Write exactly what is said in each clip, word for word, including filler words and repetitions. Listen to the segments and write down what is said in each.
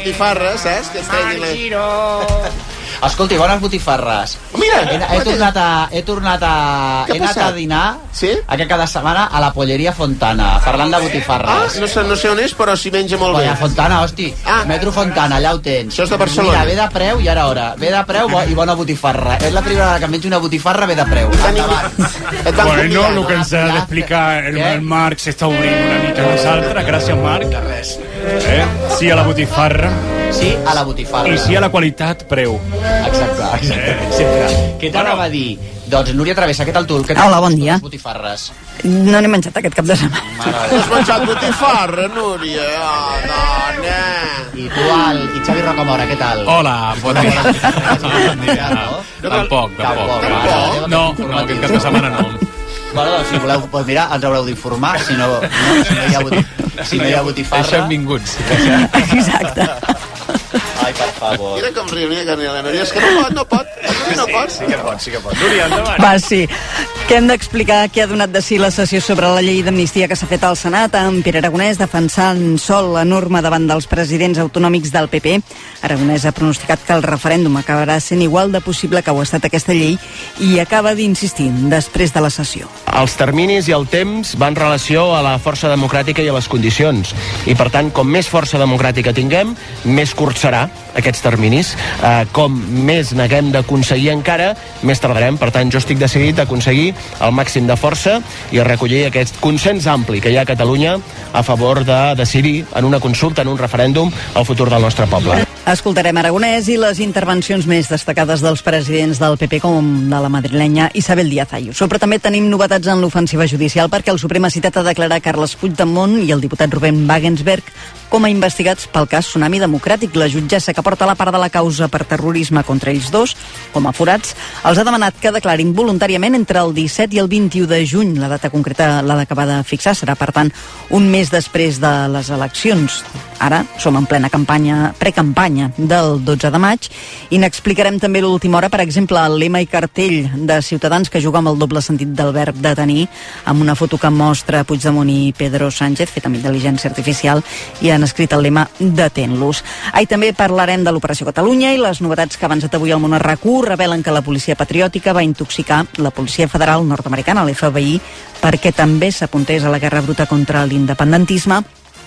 botifarres, saps? Que es treguin la... Giro! Escolti, bones botifarres. Mira! He, he tornat a... He tornat a... He anat a dinar sí? aquest cada setmana a la Polleria Fontana, parlant de botifarres. Ah, no sé, no sé on és, però s'hi menja molt bé. Polla Fontana, hosti. Ah. Metro Fontana, allà ho tens. Això és de Barcelona. Mira, ve de preu i ara hora. Ve de preu i bona botifarra. És la primera vegada que em menjo una botifarra, ve de preu. Bueno, el que ens ha d'explicar el, el Marc s'està obrint una mica a nosaltres. Gràcies, Marc. Res. Eh? Sí a la botifarra. Sí a la botifarra. I sí a la qualitat, preu. Exacte, exacte. Sempre. Què t'anava a dir? Doncs Núria Travessa, què tal tu? Què Hola, bon dia. Botifarres? No n'he menjat aquest cap de setmana. No has menjat botifarra, Núria? Oh, dona. I tu, el, i Xavi Rocamora, què tal? Hola, bon dia. Bon dia. Tampoc, tampoc. No, no, aquest cap de setmana no. Bueno, doncs, si voleu, doncs mira, ens haureu d'informar, si no, no, si no hi ha, botif, si no hi ha botifarra... Deixem vinguts. Exacte. Ai, per favor. Mira com riu, mira que riu la Núria. És que no pot, no pot. No pot. Sí que pot, sí que pot. Núria, endavant. Va, sí. Que hem d'explicar què ha donat de si la sessió sobre la llei d'amnistia que s'ha fet al Senat, amb Pere Aragonès defensant sol la norma davant dels presidents autonòmics del P P. Aragonès ha pronosticat que el referèndum acabarà sent igual de possible que ho ha estat aquesta llei i acaba d'insistir després de la sessió. Els terminis i el temps van en relació a la força democràtica i a les condicions. I, per tant, com més força democràtica tinguem, més curt serà aquests terminis. Eh, com més n'haguem d'aconseguir encara, més tardarem. Per tant, jo estic decidit a aconseguir el màxim de força i a recollir aquest consens ampli que hi ha a Catalunya a favor de decidir en una consulta, en un referèndum, el futur del nostre poble. Escoltarem Aragonès i les intervencions més destacades dels presidents del P P, com de la madrilenya Isabel Díaz Ayuso. Però també tenim novetats en l'ofensiva judicial, perquè el Suprem ha citat a declarar Carles Puigdemont i el diputat Rubén Wagensberg com a investigats pel cas Tsunami Democràtic. La jutgessa que porta la part de la causa per terrorisme contra ells dos, com a forats, els ha demanat que declarin voluntàriament entre el disset i el vint-i-u de juny. La data concreta l'ha d'acabar de fixar, serà, per tant, un mes després de les eleccions. Ara som en plena campanya, precampanya del dotze de maig, i n'explicarem també l'última hora, per exemple, el lema i cartell de Ciutadans que juga amb el doble sentit del verb detenir, amb una foto que mostra Puigdemont i Pedro Sánchez, fet amb intel·ligència artificial, i han escrit el lema Detén-los. Ahir també parlarem de l'Operació Catalunya i les novetats que ha avançat avui al Món R Q revelen que la policia patriòtica va intoxicar la policia federal nord-americana, l'F B I, perquè també s'apuntés a la guerra bruta contra l'independentisme.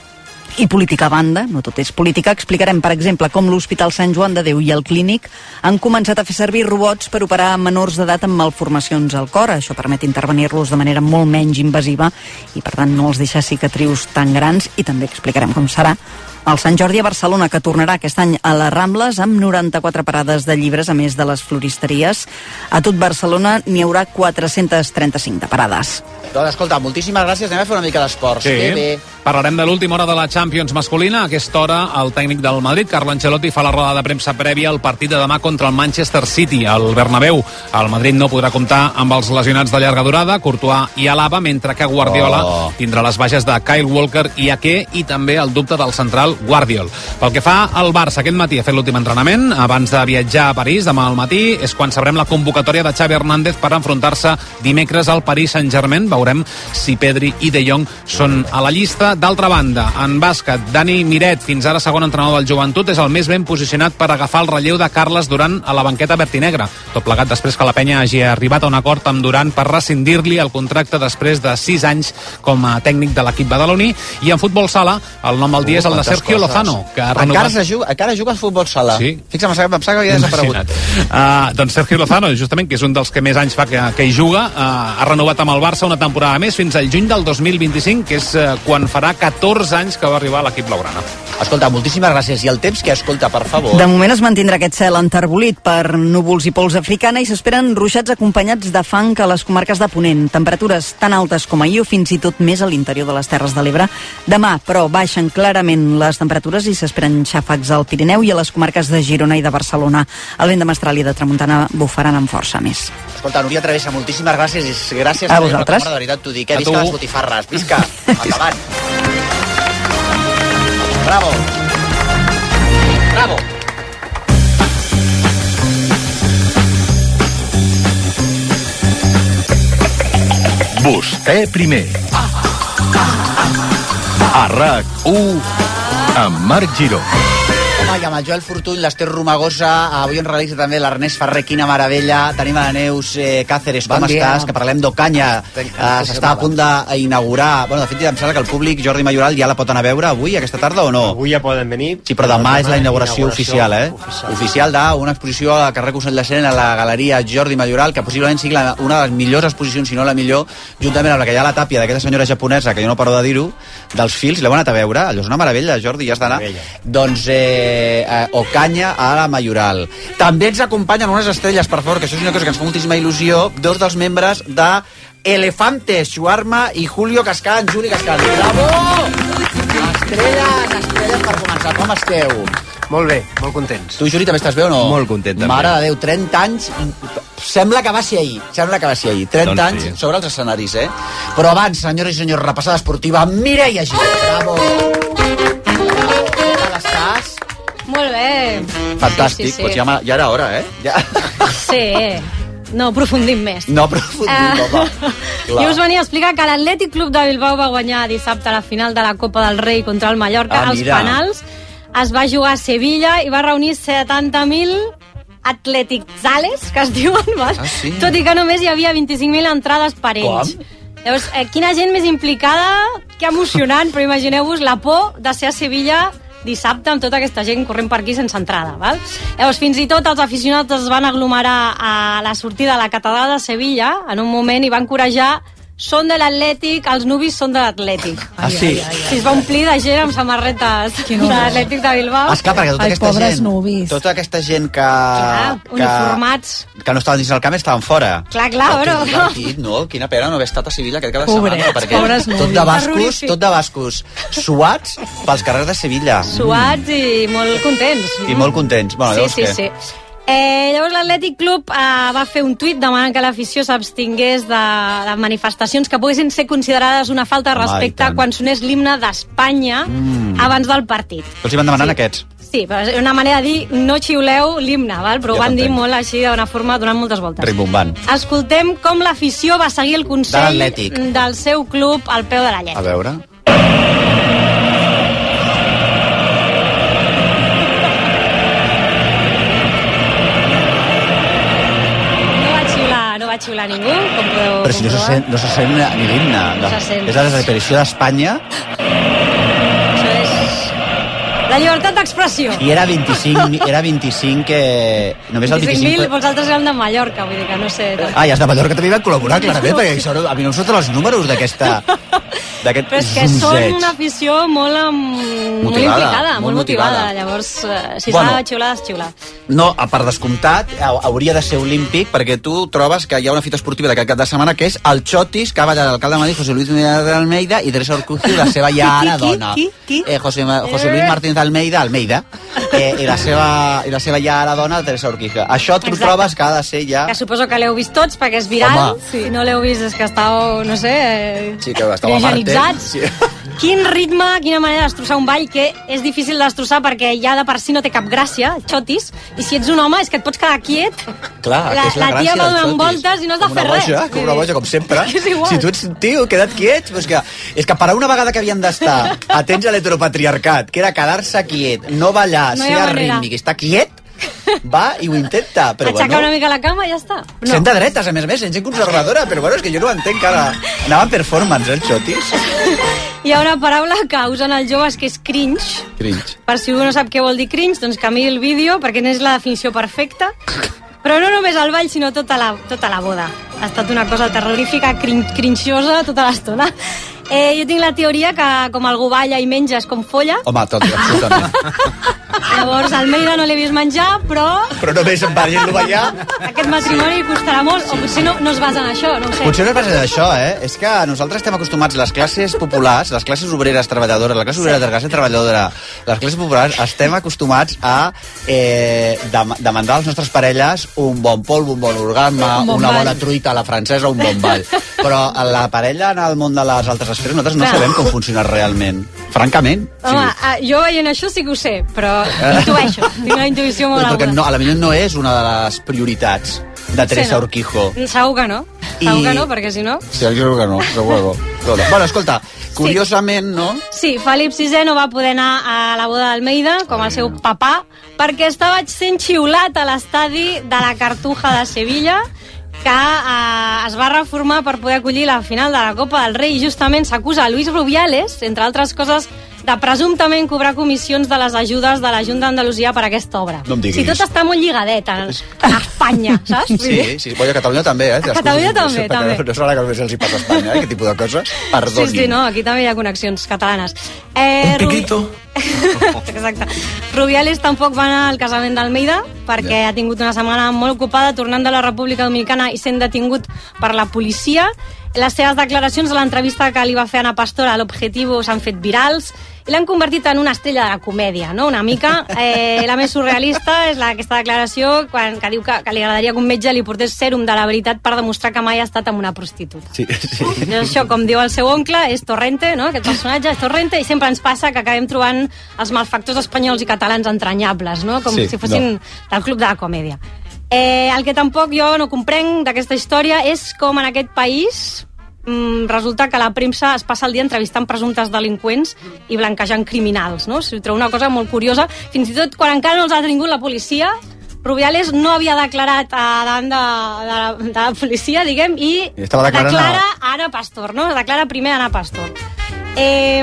I política a banda, no tot és política, explicarem, per exemple, com l'Hospital Sant Joan de Déu i el Clínic han començat a fer servir robots per operar menors d'edat amb malformacions al cor. Això permet intervenir-los de manera molt menys invasiva i, per tant, no els deixa cicatrius tan grans. I també explicarem com serà el Sant Jordi a Barcelona, que tornarà aquest any a les Rambles amb noranta-quatre parades de llibres, a més de les floristeries. A tot Barcelona n'hi haurà quatre-cents trenta-cinc de parades. Doncs escolta, moltíssimes gràcies. Anem a fer una mica d'esports. Sí. Que bé. Parlarem de l'última hora de la Champions masculina. A aquesta hora, el tècnic del Madrid, Carlo Ancelotti, fa la roda de premsa prèvia al partit de demà contra el Manchester City, al Bernabéu. El Madrid no podrà comptar amb els lesionats de llarga durada, Courtois i Alaba, mentre que Guardiola oh. tindrà les baixes de Kyle Walker i Ake, i també el dubte del central Guardiol. Pel que fa al Barça, aquest matí ha fet l'últim entrenament abans de viatjar a París. Demà al matí és quan sabrem la convocatòria de Xavi Hernández per enfrontar-se dimecres al Paris Saint-Germain. Veurem si Pedri i De Jong són a la llista. D'altra banda, en bàsquet, Dani Miret, fins ara segon entrenador del Joventut, és el més ben posicionat per agafar el relleu de Carles Durant a la banqueta vertinegra. Tot plegat després que la penya hagi arribat a un acord amb Durant per rescindir-li el contracte després de sis anys com a tècnic de l'equip badaloní. I en futbol sala, el nom del dia uh, és el de Sergio coses. Lozano, que ha renovat... Encara, juga, encara juga al futbol sala. Sí. Fixa'm, em sap que havia desaparegut. Uh, doncs Sergio Lozano, justament, que és un dels que més anys fa que, que hi juga, uh, ha renovat amb el Barça una temporada més fins al juny del dos mil vint-i-cinc, que és uh, quan farà catorze anys que va arribar a l'equip blaugrana. Escolta, moltíssimes gràcies. I el temps, que escolta, per favor? De moment es mantindrà aquest cel enterbolit per núvols i pols africana i s'esperen ruixats acompanyats de fang a les comarques de Ponent. Temperatures tan altes com ahir o fins i tot més a l'interior de les Terres de l'Ebre. Demà, però, baixen clarament les temperatures i s'esperen xàfecs al Pirineu i a les comarques de Girona i de Barcelona. El vent de mestral i de tramuntana bufaran amb força més. Escolta, Núria Travessa, moltíssimes gràcies i gràcies a vosaltres. De veritat t'ho dic, eh? Visca les botifarres, visca, endavant. Bravo. Bravo. Vostè primer. A RAC u amb Marc Giró. Home, i amb el Joel Fortuny, l'Ester Romagosa, avui en realitza també l'Ernest Ferrer, quina meravella. Tenim a la Neus eh, Cáceres, com bon estàs? Que parlem d'Ocaña. Eh, S'està a punt d'inaugurar. Bueno, de fet, em sembla que el públic, Jordi Mayoral, ja la pot anar a veure avui, aquesta tarda, o no? Avui ja poden venir. Sí, però demà és la inauguració oficial, eh? Oficial, oficial d'una exposició al carrer Consell de Cent, a la Galeria Jordi Mayoral, que possiblement sigui una de les millors exposicions, si no la millor, juntament amb la que hi ha a la tàpia d'aquesta senyora japonesa, que jo no paro de dir-ho, dels fils, l'heu anat a veure? Allò és una meravella, Jordi, ja has d'anar. Doncs eh, eh, Ocaña a la Mayoral. També ens acompanyen unes estrelles, per favor, que això és una cosa que ens fa moltíssima il·lusió, dos dels membres de Elefantes, Shuarma i Julio Cascán, Juli Cascán. Bravo! Estrelles, estrelles per començar. Com esteu? Molt bé, molt contents. Tu, Juli, també estàs bé o no? Molt content, també. Mare de Déu, trenta anys... Sembla que va ser ahir, sembla que va ser ahir. trenta doncs anys sí. Sobre els escenaris, eh? Però abans, senyores i senyors, repassada esportiva, Mireia Giró. Bravo! Com estàs? Molt bé. Fantàstic, sí, sí, sí. Pues ja, ja era hora, eh? Ja. Sí, no aprofundim més. No aprofundim, home. Jo us venia a explicar que l'Atlètic Club de Bilbao va guanyar dissabte la final de la Copa del Rei contra el Mallorca. Ah, als mira. penals es va jugar a Sevilla i va reunir setanta mil atletitzales, que es diuen, val? Ah, sí? Tot i que només hi havia vint-i-cinc mil entrades per ells. Com? Llavors, eh, quina gent més implicada, que emocionant, però imagineu-vos la por de ser a Sevilla dissabte amb tota aquesta gent corrent per aquí sense entrada, val? Llavors, fins i tot els aficionats es van aglomerar a la sortida de la catedral de Sevilla en un moment i van encoratjar són de l'Atlètic, els nubis són de l'Atlètic. Ah, sí? Sí, es va omplir de gent amb samarretes de l'Atlètic de Bilbao. Esclar, perquè tota Ai, aquesta pobres gent... nubis. Tota aquesta gent que... Clar, que, uniformats. Que no estaven dins del camp, estaven fora. Clar, clar, Però però- que divertit, no? Quina pena no haver estat a Sevilla aquest cap de Pobrets, setmana. Perquè pobres nubis. tot de bascos, Terrorífic. tot de bascos, suats pels carrers de Sevilla. Suats i molt contents. I molt contents. Bueno, Sí, llavors sí, què? sí. Eh, llavors l'Atlètic Club eh, va fer un tuit demanant que l'afició s'abstingués de, de manifestacions que poguessin ser considerades una falta de Home, i respecte tant. quan sonés l'himne d'Espanya mm. abans del partit. Els hi van demanar Sí. aquests. Sí, però és una manera de dir no xiuleu l'himne, val? Però Ja ho van dir t'entenc. molt així d'una forma donant moltes voltes. Rimbombant. Escoltem com l'afició va seguir el consell De l'Atlètic. del seu club al peu de la lletra. A veure... No va xiular, no va xiular ningú, com podeu Però si no se comprovar. sent, no se sent ni l'himne. No se sent. És la desaparició d'Espanya Això és la llibertat d'expressió. i era vint-i-cinc, era vint-i-cinc que... Només el vint-i-cinc mil, vint-i-cinc... vosaltres érem de Mallorca, vull dir que no sé... Ah, ja és de Mallorca, també van col·laborar, clarament, perquè això, no- a mi no em surten els números d'aquesta... d'aquest Però és que zunzeig. són una afició molt, um, molt Motivada, implicada, molt molt motivada. motivada. Llavors, eh, si Bueno. s'ha de xiular, has xiular. No, per descomptat, hau- hauria de ser olímpic, perquè tu trobes que hi ha una fita esportiva d'aquest cap de setmana que és el Chotis, que ha ballat l'alcalde de Madrid, José Luis Almeida, i Teresa Orcuzzi, la seva ja ara Qui, qui, dona. qui, qui? Eh, José, José Luis Martínez Almeida, Almeida, eh, i, la seva, i la seva ja ara dona, Teresa Orquiza. Això tu Exacte. trobes que ha de ser ja... Que suposo que l'heu vist tots, perquè és viral. Home. Si no l'heu vist és que estàveu, no sé... eh, Sí, que estava a Marte. criogenitzats. Sí. Quin ritme, quina manera de destrossar un ball, que és difícil de destrossar perquè ja de per si no té cap gràcia, el xotis, i si ets un home és que et pots quedar quiet. Clar, La- que és la, la gràcia tia va del donant xotis. voltes i no has de Com una fer res. boja, com una boja, com sempre. És igual. Si tu ets un tio, queda't quiet, doncs que, és que per a una vegada que havien d'estar atents a l'heteropatriarcat, que era quedar-se quiet, no ballar, No hi ser ha manera. arrítmic, estar quiet, va i ho intenta, però Aixecar bueno... una mica la cama i ja està. No. Sent de dretes, a més a més, sent gent conservadora, però bueno, és que jo no ho entenc, ara. Anava en performance, eh, el xotis. Hi ha una paraula que usen els joves que és cringe. Cringe. Per si algú no sap què vol dir cringe, doncs que miri el vídeo, perquè n'és la definició perfecta. Però no només el ball, sinó tota la, tota la boda. Ha estat una cosa terrorífica, crin crinxosa tota l'estona. Eh, jo tinc la teoria que com algú balla i menja és com folla. Home, tot, absolutament. Llavors, al Almeida no l'he vist menjar, però Però només em veient-lo ballar... aquest matrimoni costarà molt, o potser no, no es basa en això, no ho sé. Potser no és base d'això, eh? És que nosaltres estem acostumats, les classes populars, les classes obreres treballadores, la classe obrera de la classe treballadora, les classes populars, estem acostumats a eh, dem demandar a les nostres parelles un bon polvo, un bon orgasme, Un bon una ball. bona truita a la francesa, un bon ball. Però a la parella en el món de les altres esferes nosaltres no Clar. sabem com funciona realment. Francament. Home, ah, jo veient això sí que ho sé, però intueixo, tinc una intuïció molt Però perquè aguda. no, a la millor no és una de les prioritats de Teresa Sí, no? Urquijo. Segur que no, segur I- que no, perquè si no... Sí, segur que no, segur que no. Escolta, bueno, escolta, curiosament, no? Sí, Felip sisè no va poder anar a la boda d'Almeida, com el seu papà, perquè estava sent xiulat a l'estadi de la Cartuja de Sevilla, que eh, es va reformar per poder acollir la final de la Copa del Rei, i justament s'acusa a Luis Rubiales, entre altres coses, de presumptament cobrar comissions de les ajudes de la Junta d'Andalusia per a aquesta obra. No em diguis. Si tot està molt lligadet a, a Espanya, saps? Sí, sí, bueno, a Catalunya també, eh? A Catalunya també, també. No serà que només els hi passa a Espanya, eh? Aquest tipus de coses. Perdoni. Sí, sí, no, aquí també hi ha connexions catalanes. Eh, Un piquito. Exacte. Rubiales tampoc va anar al casament d'Almeida perquè ha tingut una setmana molt ocupada tornant de la República Dominicana i sent detingut per la policia. Les seves declaracions a l'entrevista que li va fer Ana Pastor a l'Objetivo s'han fet virals i l'han convertit en una estrella de la comèdia, no? Una mica. Eh, la més surrealista és la, aquesta declaració quan, que diu que, que li agradaria que un metge li portés sèrum de la veritat per demostrar que mai ha estat amb una prostituta. Sí, sí. I això, com diu el seu oncle, és Torrente, no? Aquest personatge és Torrente, i sempre ens passa que acabem trobant els malfactors espanyols i catalans entranyables, no? Com Sí, si fossin no. del club de la comèdia. Eh, el que tampoc jo no comprenc d'aquesta història és com en aquest país mm, resulta que la premsa es passa el dia entrevistant presumptes delinqüents i blanquejant criminals, no? Si trobo una cosa molt curiosa. Fins i tot quan encara no els ha detingut la policia, Rubiales no havia declarat a davant de, de, la, de la policia, diguem, i, I estava declarant declara a... Ana Pastor, no? Declara primer Ana Pastor. Eh,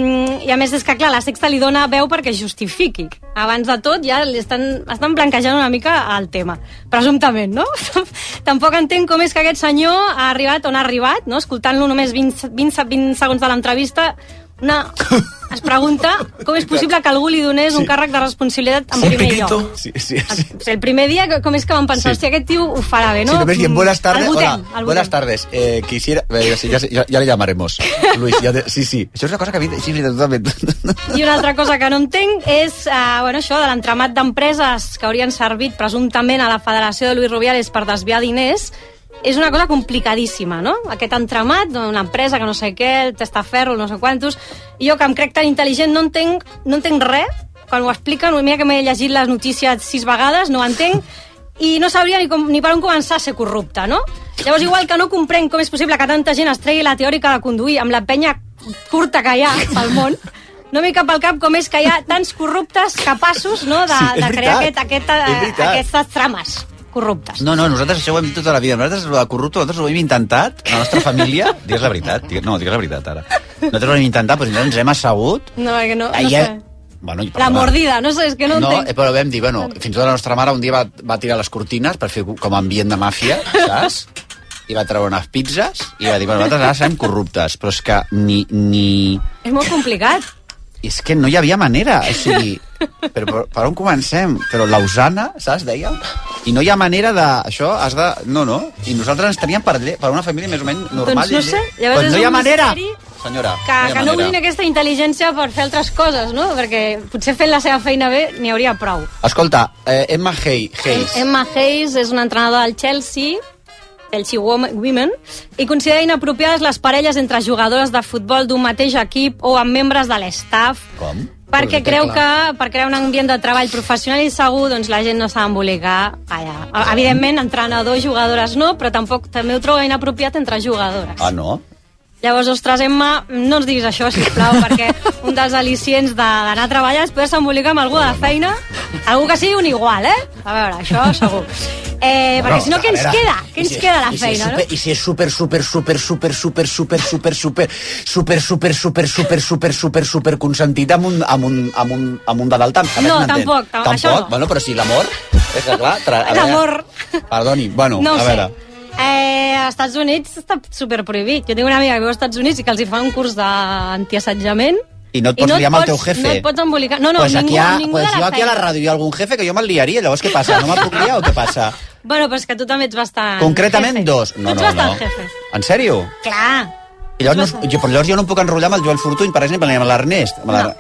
I a més és que, clar, la Sexta li dona veu perquè justifiqui. Abans de tot ja li estan, estan blanquejant una mica el tema, presumptament, no? Tampoc entenc com és que aquest senyor ha arribat on ha arribat, no? Escoltant-lo només vint, vint, vint segons de l'entrevista, una... es pregunta com és possible que algú li donés sí. un càrrec de responsabilitat en Un primer piquito. lloc. Sí, sí, sí. El primer dia, com és que van pensar, Sí. hòstia, aquest tio ho farà bé, no? Sí, només dient, buenas tardes. El votem, Hola, el buenas votem. tardes. Eh, quisiera... Eh, sí, ya, ya, ya le llamaremos. Luis, ya de... sí, sí. Això és una cosa que a mi... Sí, sí, totalment. I una altra cosa que no entenc és uh, bueno, això de l'entramat d'empreses que haurien servit presumptament a la Federació de Luis Rubiales per desviar diners. És una cosa complicadíssima, no? Aquest entramat d'una empresa que no sé què, el testaferro, no sé quantos. I jo, que em crec tan intel·ligent, no entenc, no entenc res. Quan ho expliquen, mira que m'he llegit les notícies sis vegades, no ho entenc, i no sabria ni, com, ni per on començar a ser corrupta, no? Llavors, igual que no comprenc com és possible que tanta gent es tregui la teòrica de conduir amb la penya curta que hi ha pel món, no m'hi cap al cap com és que hi ha tants corruptes capaços, no?, de, Sí, és de crear aquest, veritat. aquest, És veritat. aquestes trames corruptes. No, no, nosaltres això ho hem dit tota la vida. Nosaltres, el corrupte, nosaltres ho hem intentat, a la nostra família. Digues la veritat. Digues, no, digues la veritat, ara. Nosaltres ho hem intentat, però ens hem assegut. No, que no, no Ahí, sé. Bueno, i, La mordida, no sé, és que no, No, entenc. eh, però vam dir, bueno, fins i tot la nostra mare un dia va, va tirar les cortines per fer com ambient de màfia, saps? I va treure unes pizzas i va dir, bueno, nosaltres ara serem corruptes, però és que ni... ni... És molt complicat. És que no hi havia manera, o sigui... Però per, per on comencem? Però Lausana, saps, deia? I no hi ha manera de... Això has de... No, no. I nosaltres ens teníem per, lle- per una família més o menys normal. Doncs no sé, i- llavors Pues és no hi ha un manera! misteri Senyora, Que, no hi ha que no manera. usin aquesta intel·ligència per fer altres coses, no? Perquè potser fent la seva feina bé n'hi hauria prou. Escolta, eh, Emma Hay, Hayes. Emma Hayes és una entrenadora del Chelsea, Chelsea Women, i considera inapropiades les parelles entre jugadores de futbol d'un mateix equip o amb membres de l'estaff. Com? Perquè Pues creu clar. que per crear un ambient de treball professional i segur, doncs la gent no s'ha d'embolicar allà. Evidentment, entrenadors, jugadores no, però tampoc també ho trobo inapropiat entre jugadores. Ah, no? Llavors, ostres, Emma, no ens diguis això, sisplau, perquè un dels al·licients de- d'anar a treballar és poder-se embolicar amb algú de la feina, algú que sigui un igual, eh? A veure, això segur. Eh, perquè si no, què ens queda? Què ens queda a la feina, no? I si és super, super, super, super, super, super, super, super, super, super, super, super, super, super, super consentit amb un, amb un, amb un, amb un de dalt, saps? No, M'entén? tampoc, tam- això no. Bueno, però si l'amor, és que clar... Tra... a veure- L'amor. Perdoni, bueno, No ho a sé. veure... Eh, als Estats Units està super prohibit. Jo tinc una amiga que viu als Estats Units i que els hi fan un curs d'antiassetjament. I no et pots liar amb el teu jefe. No et pots embolicar. No, no, pues ningú, aquí ha, ningú pues de jo la aquí a la feina. ràdio hi ha algun jefe que jo me'l liaria, llavors què passa? No me'l puc liar o què passa? Bueno, però és que tu també ets bastant Concretament jefe. dos. Tu No, ets no, bastant no. jefe. En sèrio? Clar. I llavors, no, jo, però llavors jo no em puc enrotllar amb el Joel Fortuny, per exemple, ni amb l'Ernest. Amb la... No.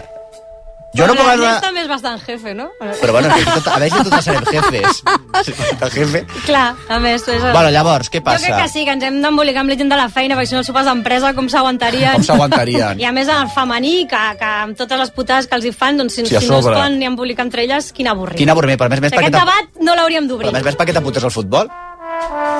Jo no puc L'Ernest enrotllar... també és bastant jefe, no? Però bueno, és que tot, a veure si tots serem jefes. El jefe... Clar, a més, tu és el... Bueno, llavors, què Jo passa? crec que sí, que ens hem d'embolicar amb la gent de la feina, perquè si no els sopars d'empresa, com s'aguantarien? Com s'aguantarien? I a més, en el femení, que, que amb totes les putades que els hi fan, doncs si, Sí, a si no es sobre. poden ni embolicar entre elles, quin avorrit. Quin avorriment, però a més, més perquè Aquest t'ha- debat no l'hauríem d'obrir. Però a més, ves perquè t'apuntes al futbol?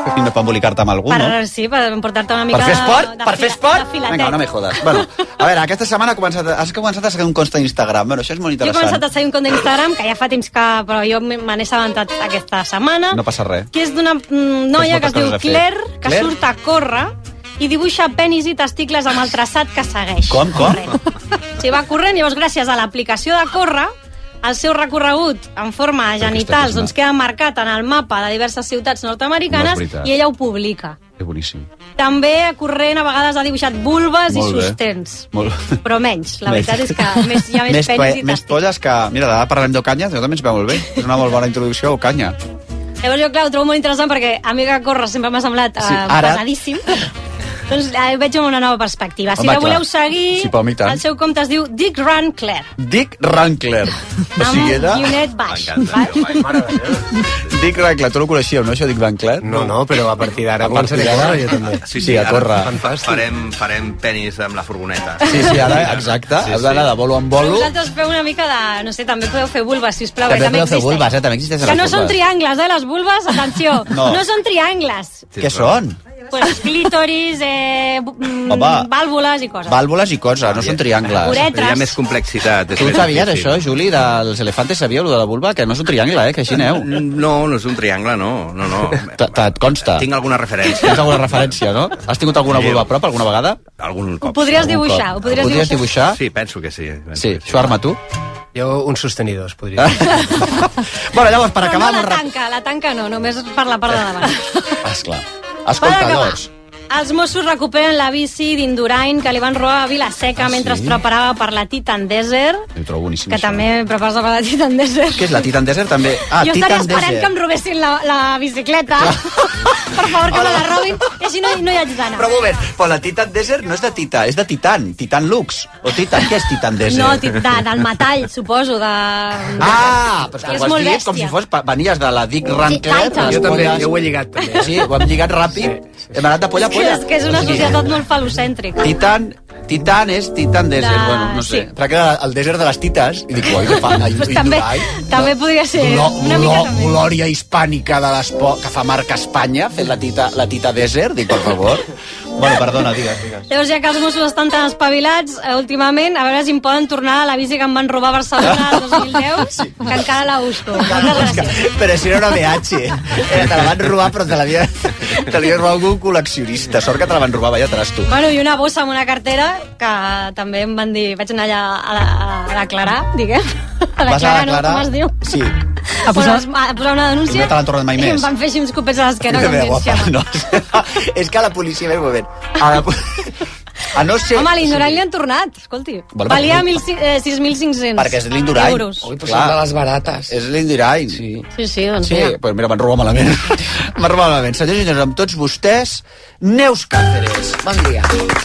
Per fi embolicar-te amb algú, per, no? Sí, per portar-te una mica Per fer esport? de, de, per fer esport? de filatet. Vinga, no me jodes. Bueno, a veure, aquesta setmana has començat, has començat a seguir un conte d'Instagram. Bueno, això és molt Jo he interessant. començat a seguir un compte d'Instagram, que ja fa temps que... Però jo me n'he assabentat aquesta setmana. No passa res. Que és d'una mm, noia que es diu Claire, que Claire? surt a córrer i dibuixa penis i testicles amb el traçat que segueix. Com, com? Corrent. Sí, va corrent, llavors gràcies a l'aplicació de córrer, el seu recorregut en forma de genitals doncs, queda marcat en el mapa de diverses ciutats No nord-americanes és veritat. i ella ho publica. És boníssim. També corrent a vegades ha dibuixat vulves Molt i bé. sostens. Molt... Però menys, la Menys. veritat és que més, hi ha més, més, penis i més testicles. polles que... Mira, ara parlarem d'Ocanya, jo també ens va molt bé. És una molt bona introducció a Ocanya. Llavors jo, clar, ho trobo molt interessant perquè a mi que córrer sempre m'ha semblat Sí, eh, ara- pesadíssim. Doncs eh, ho veig amb una nova perspectiva. Si Home, la clar. voleu seguir, Sí, però i tant. el seu compte es diu Dick Run Claire. Dick Rankler. O Amb sigui, era... guionet baix. Mare de Déu. Dick Rankler, tu no ho coneixíeu, no, això, Dick Rankler? No, no, però a partir d'ara A partir començaré a d'ara- córrer jo també. Sí, sí, a córrer. Fantàstic. Farem, farem penis amb la furgoneta. Sí, sí, ara, exacte. Sí, Heu d'anar de bolo en bolo. Vosaltres feu una mica de... No sé, també podeu fer vulves, sisplau. També eh, podeu fer existeix. vulves, eh? També existeixen Que les no són vulves. triangles, eh, les vulves, atenció. No. No són triangles. Què són? Pues clítoris, eh, mm, Home. vàlvules i coses. Vàlvules i coses, no són triangles. Uretres. Hi ha més complexitat. és Tu més sabies difícil. això, Juli, dels elefantes? Sabíeu, lo de la vulva? Que no és un triangle, eh? Que així aneu. No, no és un triangle, no. no, no. Te- te- Et consta? Tinc alguna referència. Tens alguna referència, no? Has tingut alguna vulva a prop alguna vegada? Algun cop. Ho podries Algun dibuixar, cop. ho podries, Podries dibuixar. dibuixar? Sí, penso que sí. Penso Sí, que sí. Xuarma, tu? Jo uns sostenidors, podria dir. Bueno, llavors, per Però acabar... no amb la un rap- tanca, la tanca no, només per la part de davant. Esclar. Per Escolta, acabar, doncs... els Mossos recuperen la bici d'Indurain que li van robar a Vila-seca Ah, mentre sí? es preparava per la Titan Desert, Ho trobo boníssim, que això. també prepares per la Titan Desert. Què és la Titan Desert, també? Ah, jo estaria Titan esperant Desert. que em robessin la, la bicicleta. Per favor, que me la robin, i així no, no hi haig d'anar. Però un moment, però la Titan Desert no és de Tita, és de Titan, Titan Lux. O Titan, què és Titan Desert? No, ti- de, del metall, suposo, de... Ah, però és que És ho has molt dit com si bèstia. fos... pa- Venies de la Dick Rankler. Titan. les Jo també, polles- jo ho he lligat també. Sí, ho hem lligat ràpid. Hem anat de polla a És que, polla. és que és una O sigui, societat molt falocèntrica. Titan, Titan és Titan Desert, De- bueno, no sé. sí. Però que era el desert de les tites, i dic, oi, que fa... Pues també, també podria ser una mica també. Glòria hispànica de l'esport que fa marca Espanya, fent la tita, la tita Desert, dic, per favor. Bueno, perdona, digues, digues. Llavors, ja que els Mossos estan tan espavilats, eh, últimament, a veure si em poden tornar a la bici que em van robar a Barcelona el dos mil deu, sí. que encara la busco. Moltes gràcies. Però si era una B H, eh, te la van robar, però te l'havia te l'havia robat algun col·leccionista. Sort que te la van robar, vaya trasto. Bueno, i una bossa amb una cartera que també em van dir... Vaig anar allà a, a, a declarar, diguem. A Vas a declarar, no, declarar? com es diu? Sí. A posar, a posar una denúncia. I no te l'han tornat mai I més. em van fer així uns copets a l'esquena. Que com bé, dient, guapa, "Xema". no. És que a la policia, ve un moment. A, la, po- a no ser... Home, a l'Indurain li han tornat, escolti. Bueno, Valia perquè- eh, sis mil cinc-cents Perquè és l'Indurain. euros. Ui, Però són de les barates. És l'Indurain. Sí. Sí, sí, doncs Sí, mira. pues mira, m'han robat malament. M'han robat malament. Senyors i senyors, amb tots vostès, Neus Cáceres. Bon dia.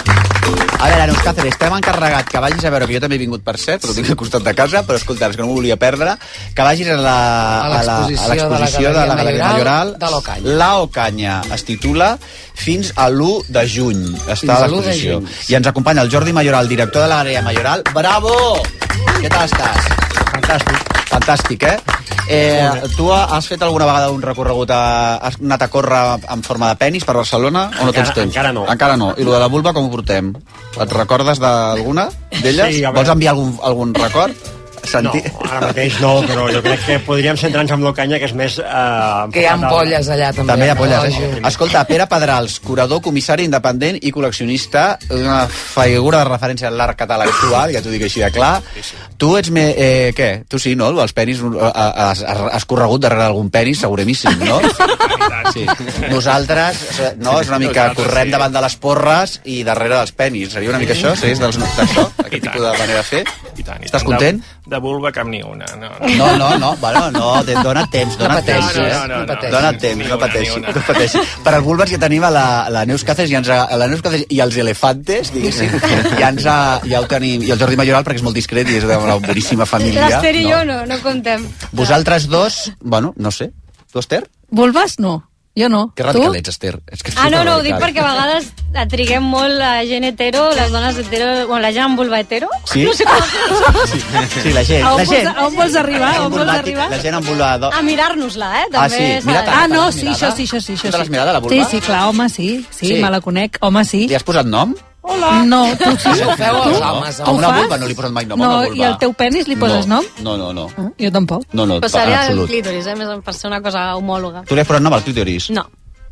A veure, Neus Cáceres, t'hem encarregat que vagis a veure, que jo també he vingut per cert, però ho tinc al costat de casa, però escolta, és que no m'ho volia perdre, que vagis a la A l'exposició a la- a l'exposició de la Galeria Majoral de l'Ocanya. La Ocanya es titula fins a l'u de juny. Està Fins a a l'u de l'exposició. juny. I ens acompanya el Jordi Majoral, director de la Galeria Majoral. Bravo! Què tal estàs? Fantàstic. Fantàstic, eh? eh tu has fet alguna vegada un recorregut, a, has anat a córrer en forma de penis per Barcelona o no tens Encara- temps? encara no. Encara no. I lo de la vulva com ho portem? Et recordes d'alguna d'elles? Sí, a veure. Vols enviar algun, algun record? Sentir... No, ara mateix no, però jo crec que podríem centrar-nos amb l'Ocanya, que és més... Eh, Que hi ha ampolles allà també. També hi ha polles, Relògio. eh? Escolta, Pere Pedrals, curador, comissari independent i col·leccionista, una figura de referència en l'art català actual, ja t'ho dic així de clar. Tu ets... Me, eh, què? Tu sí, no? Els penis, eh, has, has corregut darrere d'algun penis, seguríssim, no? Sí. Nosaltres, no? És una mica correm davant de les porres i darrere dels penis. Seria una mica això? Sí, és dels, d'això? Aquest tipus de manera de fer? I tant, i Estàs tant. content? De, de vulva cap ni una. No, no. No, no, no, bueno, no, de, dona temps, dona No pateixis, temps, eh? no, no, no, no. Dona temps, Ni no una, pateixi, ni una. no pateixi. Per als vulvers ja tenim a la, la Neus Cáceres, i ens, a la Neus Cáceres i els elefantes, diguéssim, ja, ens ha, ja ho tenim, i el Jordi Majoral perquè és molt discret i és d'una boníssima família. L'Ester i jo no, no contem. Vosaltres dos, bueno, no sé, tu, Esther? Vulves, no. Jo no. Que radical ets, Esther. És que Ah, no, no, ho dic radical. perquè a vegades triguem molt la gent hetero, les dones hetero, bueno, la gent amb vulva hetero. Sí? No sé com... Sí, sí, la gent. A on La vols- gent. a on vols arribar? A on vols Vulvàtic, arribar? La gent amb vulva... A mirar-nos-la, eh? Ah, També sí? s'ha Mira, de- Ah, no, l'has sí, mirada? això sí, això sí. Això Tu te l'has sí. mirada, la vulva? Sí, sí, clar, home, sí. Sí, Sí. me la conec. Home, sí. Li has posat nom? Hola. No, tu sí. Això ho feu els Tu? homes, A Ho una fas? vulva no li posat mai nom, a No, una vulva. i al teu penis li poses no. nom? No, no, no. Ah, jo tampoc. No, no, Però en seria el absolut. clítoris, eh? Més per ser una cosa homòloga. Tu li has posat nom al clítoris? No.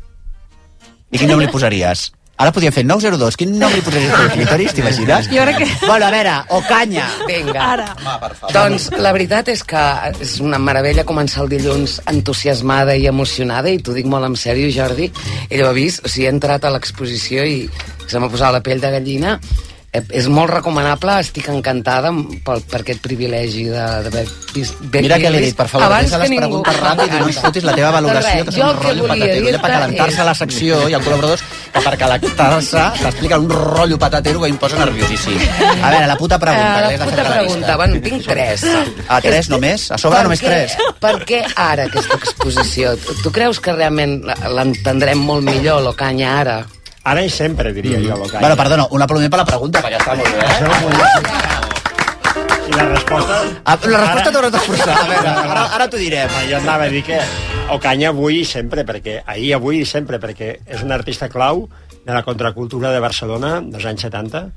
I quin nom li posaries? Ara podíem fer nou zero dos. Quin nom li posaries al clítoris, t'imagines? Jo crec que... Bueno, a veure, Ocaña. Vinga. Ara. Va, per favor. Doncs la veritat és que és una meravella començar el dilluns entusiasmada i emocionada, i t'ho dic molt en sèrio, Jordi. Ell ho ha vist, o sigui, he entrat a l'exposició i se m'ha posat la pell de gallina. Eh, és molt recomanable, estic encantada per, per aquest privilegi de- d'haver vist... Mira què li he dit, per favor, Abans fes les que ningú. preguntes ràpid i no ens fotis la teva valoració, Res, que jo són un el que rotllo volia patatero. dir-te Per calentar-se és- la secció i el col·laboradors, que per calentar-se t'expliquen un rotllo patatero que em posa nerviosíssim. A veure, la puta pregunta. Eh, que la li has de fer puta a la pregunta, revista. bueno, tinc tres. Ah, tres només? A sobre Per només què- tres? Per què ara aquesta exposició? Tu, tu creus que realment la- l'entendrem molt millor, l'Ocaña, ara? Ara i sempre, diria jo, l'Ocaña. Bueno, perdona, un aplaudiment per la pregunta, perquè està molt bé, eh? I la resposta... Ah, la resposta t'hauràs d'esforçar. A veure, ara, ara t'ho direm. Jo anava a dir que Ocaña avui i sempre, perquè ahir, avui i sempre, perquè és un artista clau de la contracultura de Barcelona dels anys setanta,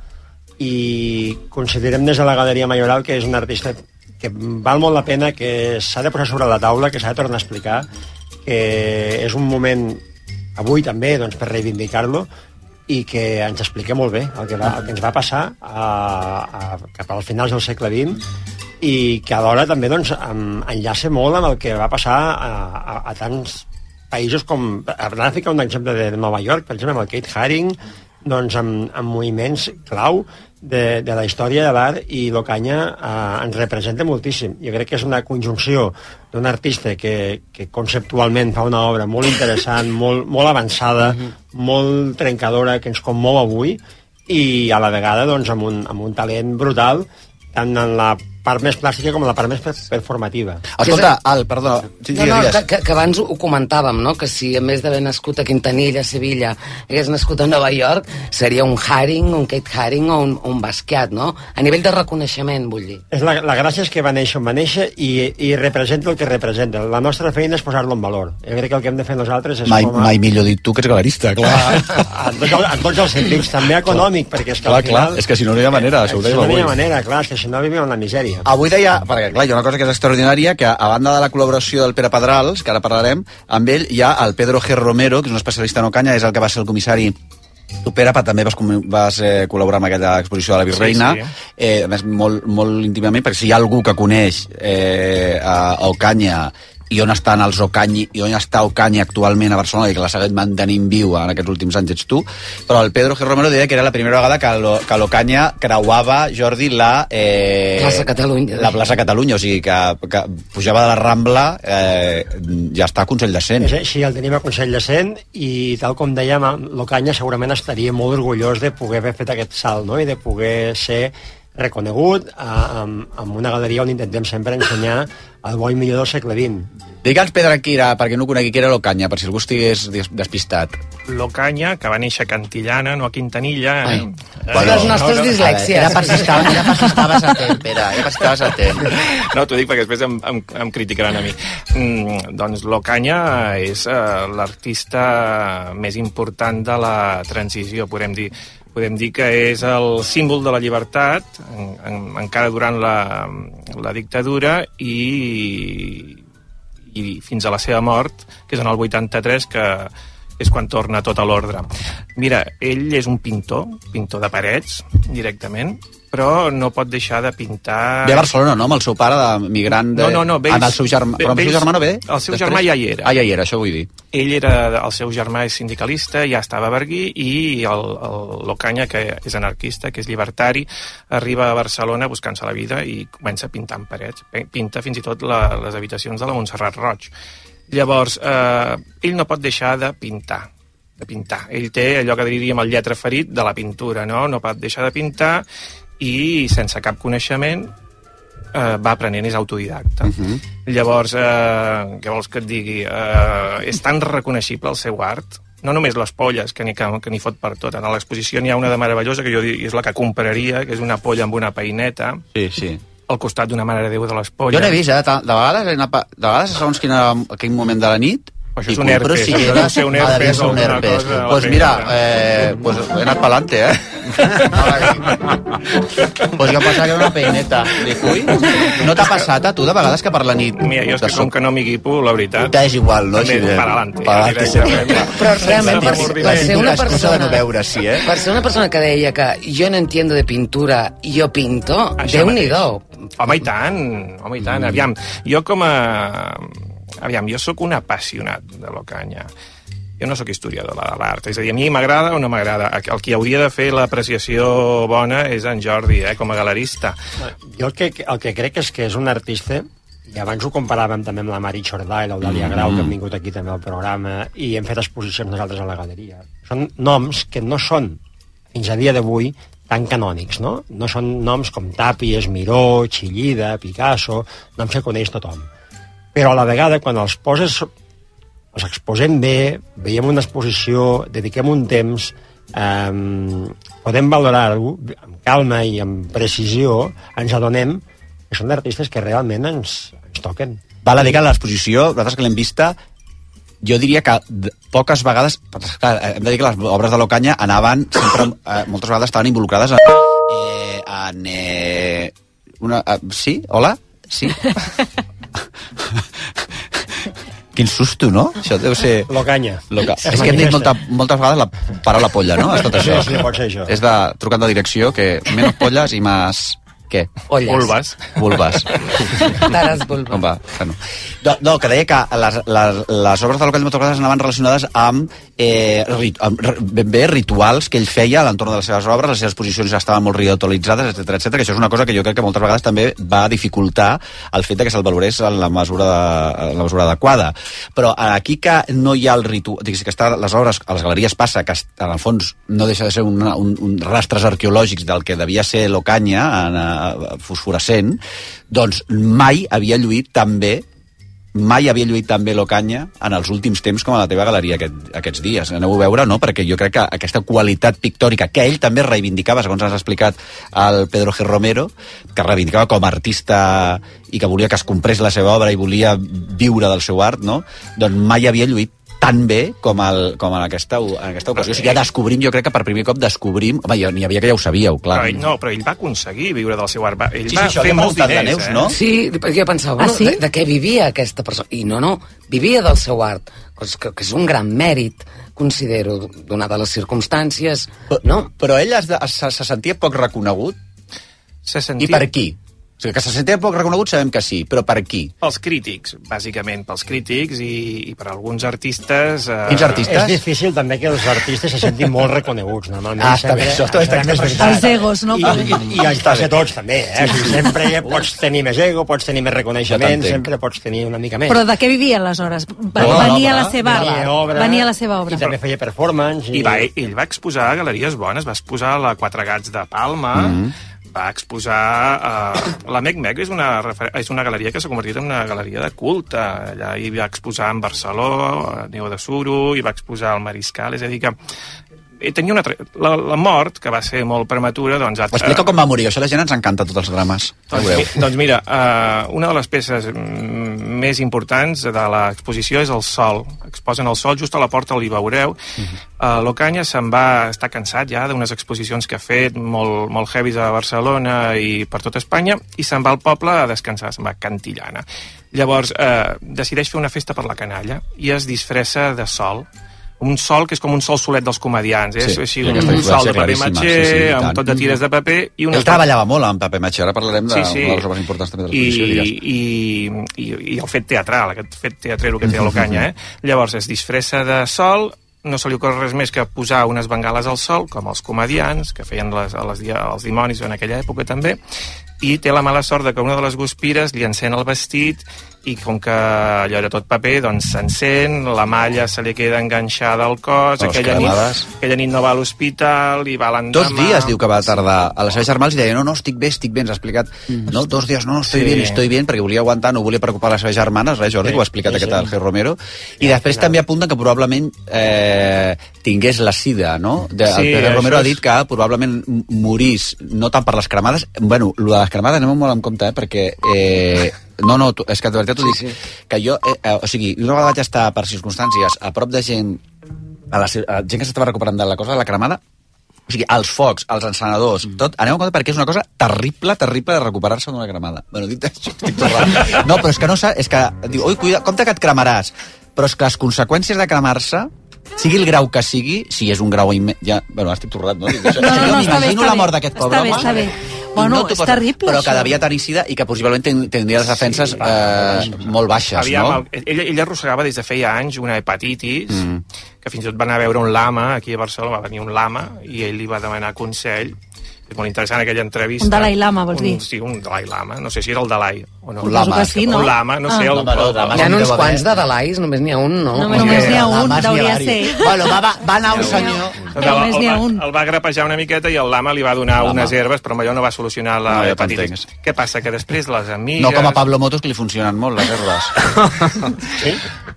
i considerem des de la Galeria Majoral que és un artista que val molt la pena, que s'ha de posar sobre la taula, que s'ha de tornar a explicar, que és un moment avui també doncs, per reivindicar-lo, i que ens explica molt bé el que, va, el que ens va passar a, a, cap als finals del segle vint, i que alhora també doncs, em, enllaça molt amb el que va passar a, a, a tants països com... Anar a ficar un exemple de Nova York, per exemple, amb el Kate Haring, doncs amb, amb moviments clau de, de la història de l'art, i l'Ocaña eh, ens representa moltíssim. Jo crec que és una conjunció d'un artista que, que conceptualment fa una obra molt interessant, molt, molt avançada, mm-hmm. molt trencadora, que ens commou avui, i a la vegada doncs, amb, un, amb un talent brutal, tant en la part més plàstica com en la part més performativa. Escolta, Al, perdó. Sí, No, no, digues. que, que, que abans ho comentàvem, no? Que si a més d'haver nascut a Quintanilla, a Sevilla, hagués nascut a Nova York, seria un Haring, un Kate Haring o un, un Basquiat, no? A nivell de reconeixement, vull dir. És la, la gràcia és que va néixer on va néixer i, i representa el que representa. La nostra feina és posar-lo en valor. Jo crec que el que hem de fer nosaltres és... Mai, com a, mai millor dit tu, que ets galerista, clar. en, tots, els- en tots els sentits, també econòmic, perquè és que Clar, al final... clar, és que si no no hi ha manera, això ho si dèiem no hi avui. ha manera, clar, és que si no vivim en la misèria. Avui deia, perquè clar, hi ha una cosa que és extraordinària, que a banda de la col·laboració del Pere Pedrals, que ara parlarem, amb ell hi ha el Pedro G. Romero, que és un especialista en Ocaña, és el que va ser el comissari. Tu, Pere, també vas, com- vas eh, col·laborar amb aquella exposició de la Virreina, Sí, sí. eh, a més, molt, molt íntimament, perquè si hi ha algú que coneix eh, a Ocaña i on estan els Ocañi, i on està Ocaña actualment a Barcelona, i que la segueix mantenint viva en aquests últims anys ets tu, però el Pedro G. Romero deia que era la primera vegada que lo- que l'Ocaña creuava, Jordi, la... Eh, Plaça Catalunya. La plaça Catalunya, o sigui, que, que pujava de la Rambla, eh, ja està a Consell de Cent. És així, el tenim a Consell de Cent, i tal com dèiem, l'Ocaña segurament estaria molt orgullós de poder haver fet aquest salt, no? I de poder ser reconegut eh, amb, amb una galeria on intentem sempre ensenyar el bo i millor del segle vint. Digue'ns, Pedro, qui era, perquè no conegui qui era l'Ocaña, per si algú estigués des- despistat. L'Ocaña, que va néixer a Cantillana, no a Quintanilla. Ai. Eh, Bueno, les nostres no, no, dislèxies. Era per si estaves, era per si estaves atent, Pere, era per si estaves atent. No, t'ho dic perquè després em, em, em criticaran a mi. Mm, doncs l'Ocaña és uh, l'artista més important de la transició, podem dir. Podem dir que és el símbol de la llibertat, en, en, encara durant la, la dictadura, i, i fins a la seva mort, que és en el vuitanta-tres, que és quan torna tot a l'ordre. Mira, ell és un pintor, pintor de parets, directament, però no pot deixar de pintar... Ve a Barcelona, no?, amb el seu pare de migrant... De... No, no, no, Ah, amb el seu germà... Però amb el seu germà no ve? El seu Després? germà ja hi era. Ah, ja hi era, això vull dir. Ell era, el seu germà és sindicalista, ja estava a Berguí, i el, el l'Ocaña, que és anarquista, que és llibertari, arriba a Barcelona buscant-se la vida i comença a pintar en parets. Pinta fins i tot la, les habitacions de la Montserrat Roig. Llavors, eh, ell no pot deixar de pintar, de pintar. Ell té allò que diríem el lletre ferit de la pintura, no? No pot deixar de pintar, i sense cap coneixement eh, va aprenent, és autodidacta. Uh-huh. Llavors, eh, què vols que et digui? Eh, és tan reconeixible el seu art, no només les polles, que n'hi que, que fot per tot. En l'exposició n'hi ha una de meravellosa, que jo és la que compraria, que és una polla amb una peineta, sí, sí. al costat d'una Mare de Déu de les Polles. Jo n'he vist, eh? De vegades, de vegades segons quin aquell moment de la nit, això és un herpes, si això deu ser un herpes o alguna cosa. Doncs pues mira, eh, pues he anat pelante, eh? Pues jo pensava que era una peineta. Dic, ui, no t'ha passat a tu de vegades que per la nit... Mira, jo és que com que no m'hi guipo, la veritat... T'és igual, no? També, per alante. Per alante, sempre. Però realment, per, per ser una persona... de no veure, sí, eh? Per ser una persona que deia que jo no entiendo de pintura, jo pinto, Déu-n'hi-do. Home, i tant, home, i tant. Aviam, jo com a... Aviam, jo sóc un apassionat de l'Ocaña. Jo no sóc historiador de l'art. És a dir, a mi m'agrada o no m'agrada. El qui hauria de fer l'apreciació bona és en Jordi, eh, com a galerista. Jo el que, el que crec és que és un artista, i abans ho comparàvem també amb la Mari Xordà i l'Eudàlia mm. Grau, que han vingut aquí també al programa, i hem fet exposicions nosaltres a la galeria. Són noms que no són, fins a dia d'avui, tan canònics, no? No són noms com Tàpies, Miró, Chillida, Picasso, noms que coneix tothom. Però a la vegada, quan els poses, els exposem bé, veiem una exposició, dediquem un temps, eh, podem valorar-ho amb calma i amb precisió, ens adonem que són artistes que realment ens, ens toquen. Val a dir que l'exposició, nosaltres que l'hem vista, jo diria que poques vegades, clar, hem de dir que les obres de l'Ocaña anaven sempre, eh, moltes vegades estaven involucrades en... Eh, en eh, una, eh, sí? Hola? Sí? Quin susto, no? Això deu ser... L'Ocaña. Loca... És que hem dit molta, moltes vegades la paraula polla, no? És tot això. Sí, sí, pot ser això. És de trucant de direcció que menys polles i més... Què? Olles. Vulves. Vulves. Tares vulves. Com va? Bueno. No, no, que deia que les, les, les obres de l'Ocaña moltes vegades anaven relacionades amb, eh, rit, amb ben bé rituals que ell feia a l'entorn de les seves obres, les seves posicions estaven molt ritualitzades, etcètera, etcètera, que això és una cosa que jo crec que moltes vegades també va dificultar el fet de que se'l valorés en la mesura, de, en la mesura adequada. Però aquí que no hi ha el ritual, digues, que està, les obres, a les galeries passa que en el fons no deixa de ser un, un, un rastres arqueològics del que devia ser l'Ocaña en, fosforescent, doncs mai havia lluït tan bé mai havia lluït tan bé l'Ocaña en els últims temps com a la teva galeria aquest, aquests dies. Aneu a veure, no? Perquè jo crec que aquesta qualitat pictòrica que ell també reivindicava, segons has explicat el Pedro G. Romero, que reivindicava com a artista i que volia que es comprés la seva obra i volia viure del seu art, no? Doncs mai havia lluït tan bé com, el, com en, aquesta, en aquesta ocasió. O sigui, ja descobrim, jo crec que per primer cop descobrim... Home, n'hi havia que ja ho sabíeu, clar. Però ell, no, però ell va aconseguir viure del seu art. Va, ell sí, va sí, fer molts diners, Neus, eh? No? Sí, perquè jo pensava, bueno, ah, sí? de, de què vivia aquesta persona? I no, no, vivia del seu art, que, que és un gran mèrit, considero, donada les circumstàncies, no? Però ell es, es, se sentia poc reconegut? Se sentia... I per qui? O sigui, que se sentia poc reconegut sabem que sí, però per qui? Pels crítics, bàsicament, pels crítics i, i per alguns artistes... Eh... Quins artistes? És difícil també que els artistes se sentin molt reconeguts, normalment. Ah, està bé, això està bé. Els egos, no? I, i, i els passa a tots, també, eh? Sí, sí. Sempre pots tenir més ego, pots tenir més reconeixement, sempre pots tenir una mica més. Però de què vivia, aleshores? Venia a la seva obra. Venia a la seva obra. I també feia performance. I, I va, ell va exposar a galeries bones, va exposar a la Quatre Gats de Palma, mm-hmm. va exposar... Uh, la Mec-Mec és una, és una galeria que s'ha convertit en una galeria de culte. Allà hi va exposar en Barceló, a Neo de Suro, hi va exposar al Mariscal, és a dir que tenia una... La, la mort, que va ser molt prematura, doncs... Ho explica com va morir, això a la gent ens encanta, tots els drames. Doncs, mi, doncs mira, uh, una de les peces més importants de l'exposició és el sol. Exposen el sol just a la porta, el hi veureu. Uh-huh. Uh, L'Ocaña se'n va estar cansat ja d'unes exposicions que ha fet molt, molt heavies a Barcelona i per tot Espanya, i se'n va al poble a descansar, se'n va a Cantillana. Llavors, eh, decideix fer una festa per la canalla i es disfressa de sol. Un sol que és com un sol solet dels comedians, eh? Sí, així, un, un sol de paper matxer, sí, sí, amb tot de tires de paper... I una... Ell treballava molt amb paper matxer, ara parlarem de, sí, sí. de les obres importants també de l'exposició, digues. I, i, i, I el fet teatral, aquest fet teatrero que té a l'Ocaña, eh? Llavors es disfressa de sol, no se li ocorre res més que posar unes bengales al sol, com els comedians, que feien les, les, els dimonis en aquella època també, i té la mala sort de que una de les guspires li encén el vestit i com que allò era tot paper, doncs s'encén, la malla se li queda enganxada al cos, aquella nit, aquella nit no va a l'hospital i va l'endemà... Dos dies diu que va tardar. A la seva germana li deia, no, no, estic bé, estic bé, ens ha explicat. Mm. No, dos dies, no, estoy sí. bien, estoy bien, perquè volia aguantar, no volia preocupar les seves germanes, res, Jordi, sí. que ho ha explicat sí, aquest sí. Alger Romero. I ja, després també apunten que probablement eh, tingués la sida, no? De, sí, el Alger Romero és... ha dit que probablement morís, no tant per les cremades, bueno, el de les cremades anem molt en compte, eh, perquè... Eh, No, no, tu, és que de veritat t'ho dic, sí, sí. que jo, eh, eh, o sigui, una vegada vaig estar per circumstàncies a prop de gent, a la, a gent que s'estava recuperant de la cosa de la cremada, o sigui, els focs, els encenedors, mm. tot, aneu en compte perquè és una cosa terrible, terrible de recuperar-se d'una cremada. Bueno, dit això, estic torrant. No, però és que no saps, és que, diu, oi, cuida, compte que et cremaràs, però és que les conseqüències de cremar-se, sigui el grau que sigui, si és un grau immens... Ja, bueno, estic torrat, no? Dic, això, no, no, jo m'imagino la mort d'aquest pobre home. Està bé, està bé. Bueno, no és terrible, però això. que devia tenir sida i que possiblement tindria les defenses sí, eh, molt baixes, Aviam, no? El, ell, ell arrossegava des de feia anys una hepatitis, mm. que fins i tot va anar a veure un lama, aquí a Barcelona va venir un lama, i ell li va demanar consell. És molt interessant aquella entrevista. Un Dalai Lama, vols dir? Un, sí, un Dalai Lama. No sé si era el Dalai o no. Un lama. Que sí, no? Un lama, no ah. sé. El, el, el, el, hi ha uns quants de Dalais, només n'hi ha un, no? Només n'hi ha un, hauria de ser. Bueno, va, va anar un senyor... Només n'hi ha un. El va grapejar una miqueta i el lama li va donar unes herbes, però allò no va solucionar la no, hepatitis. Què passa? Que després les amigues... No com a Pablo Motos, que li funcionen molt, les herbes. Sí?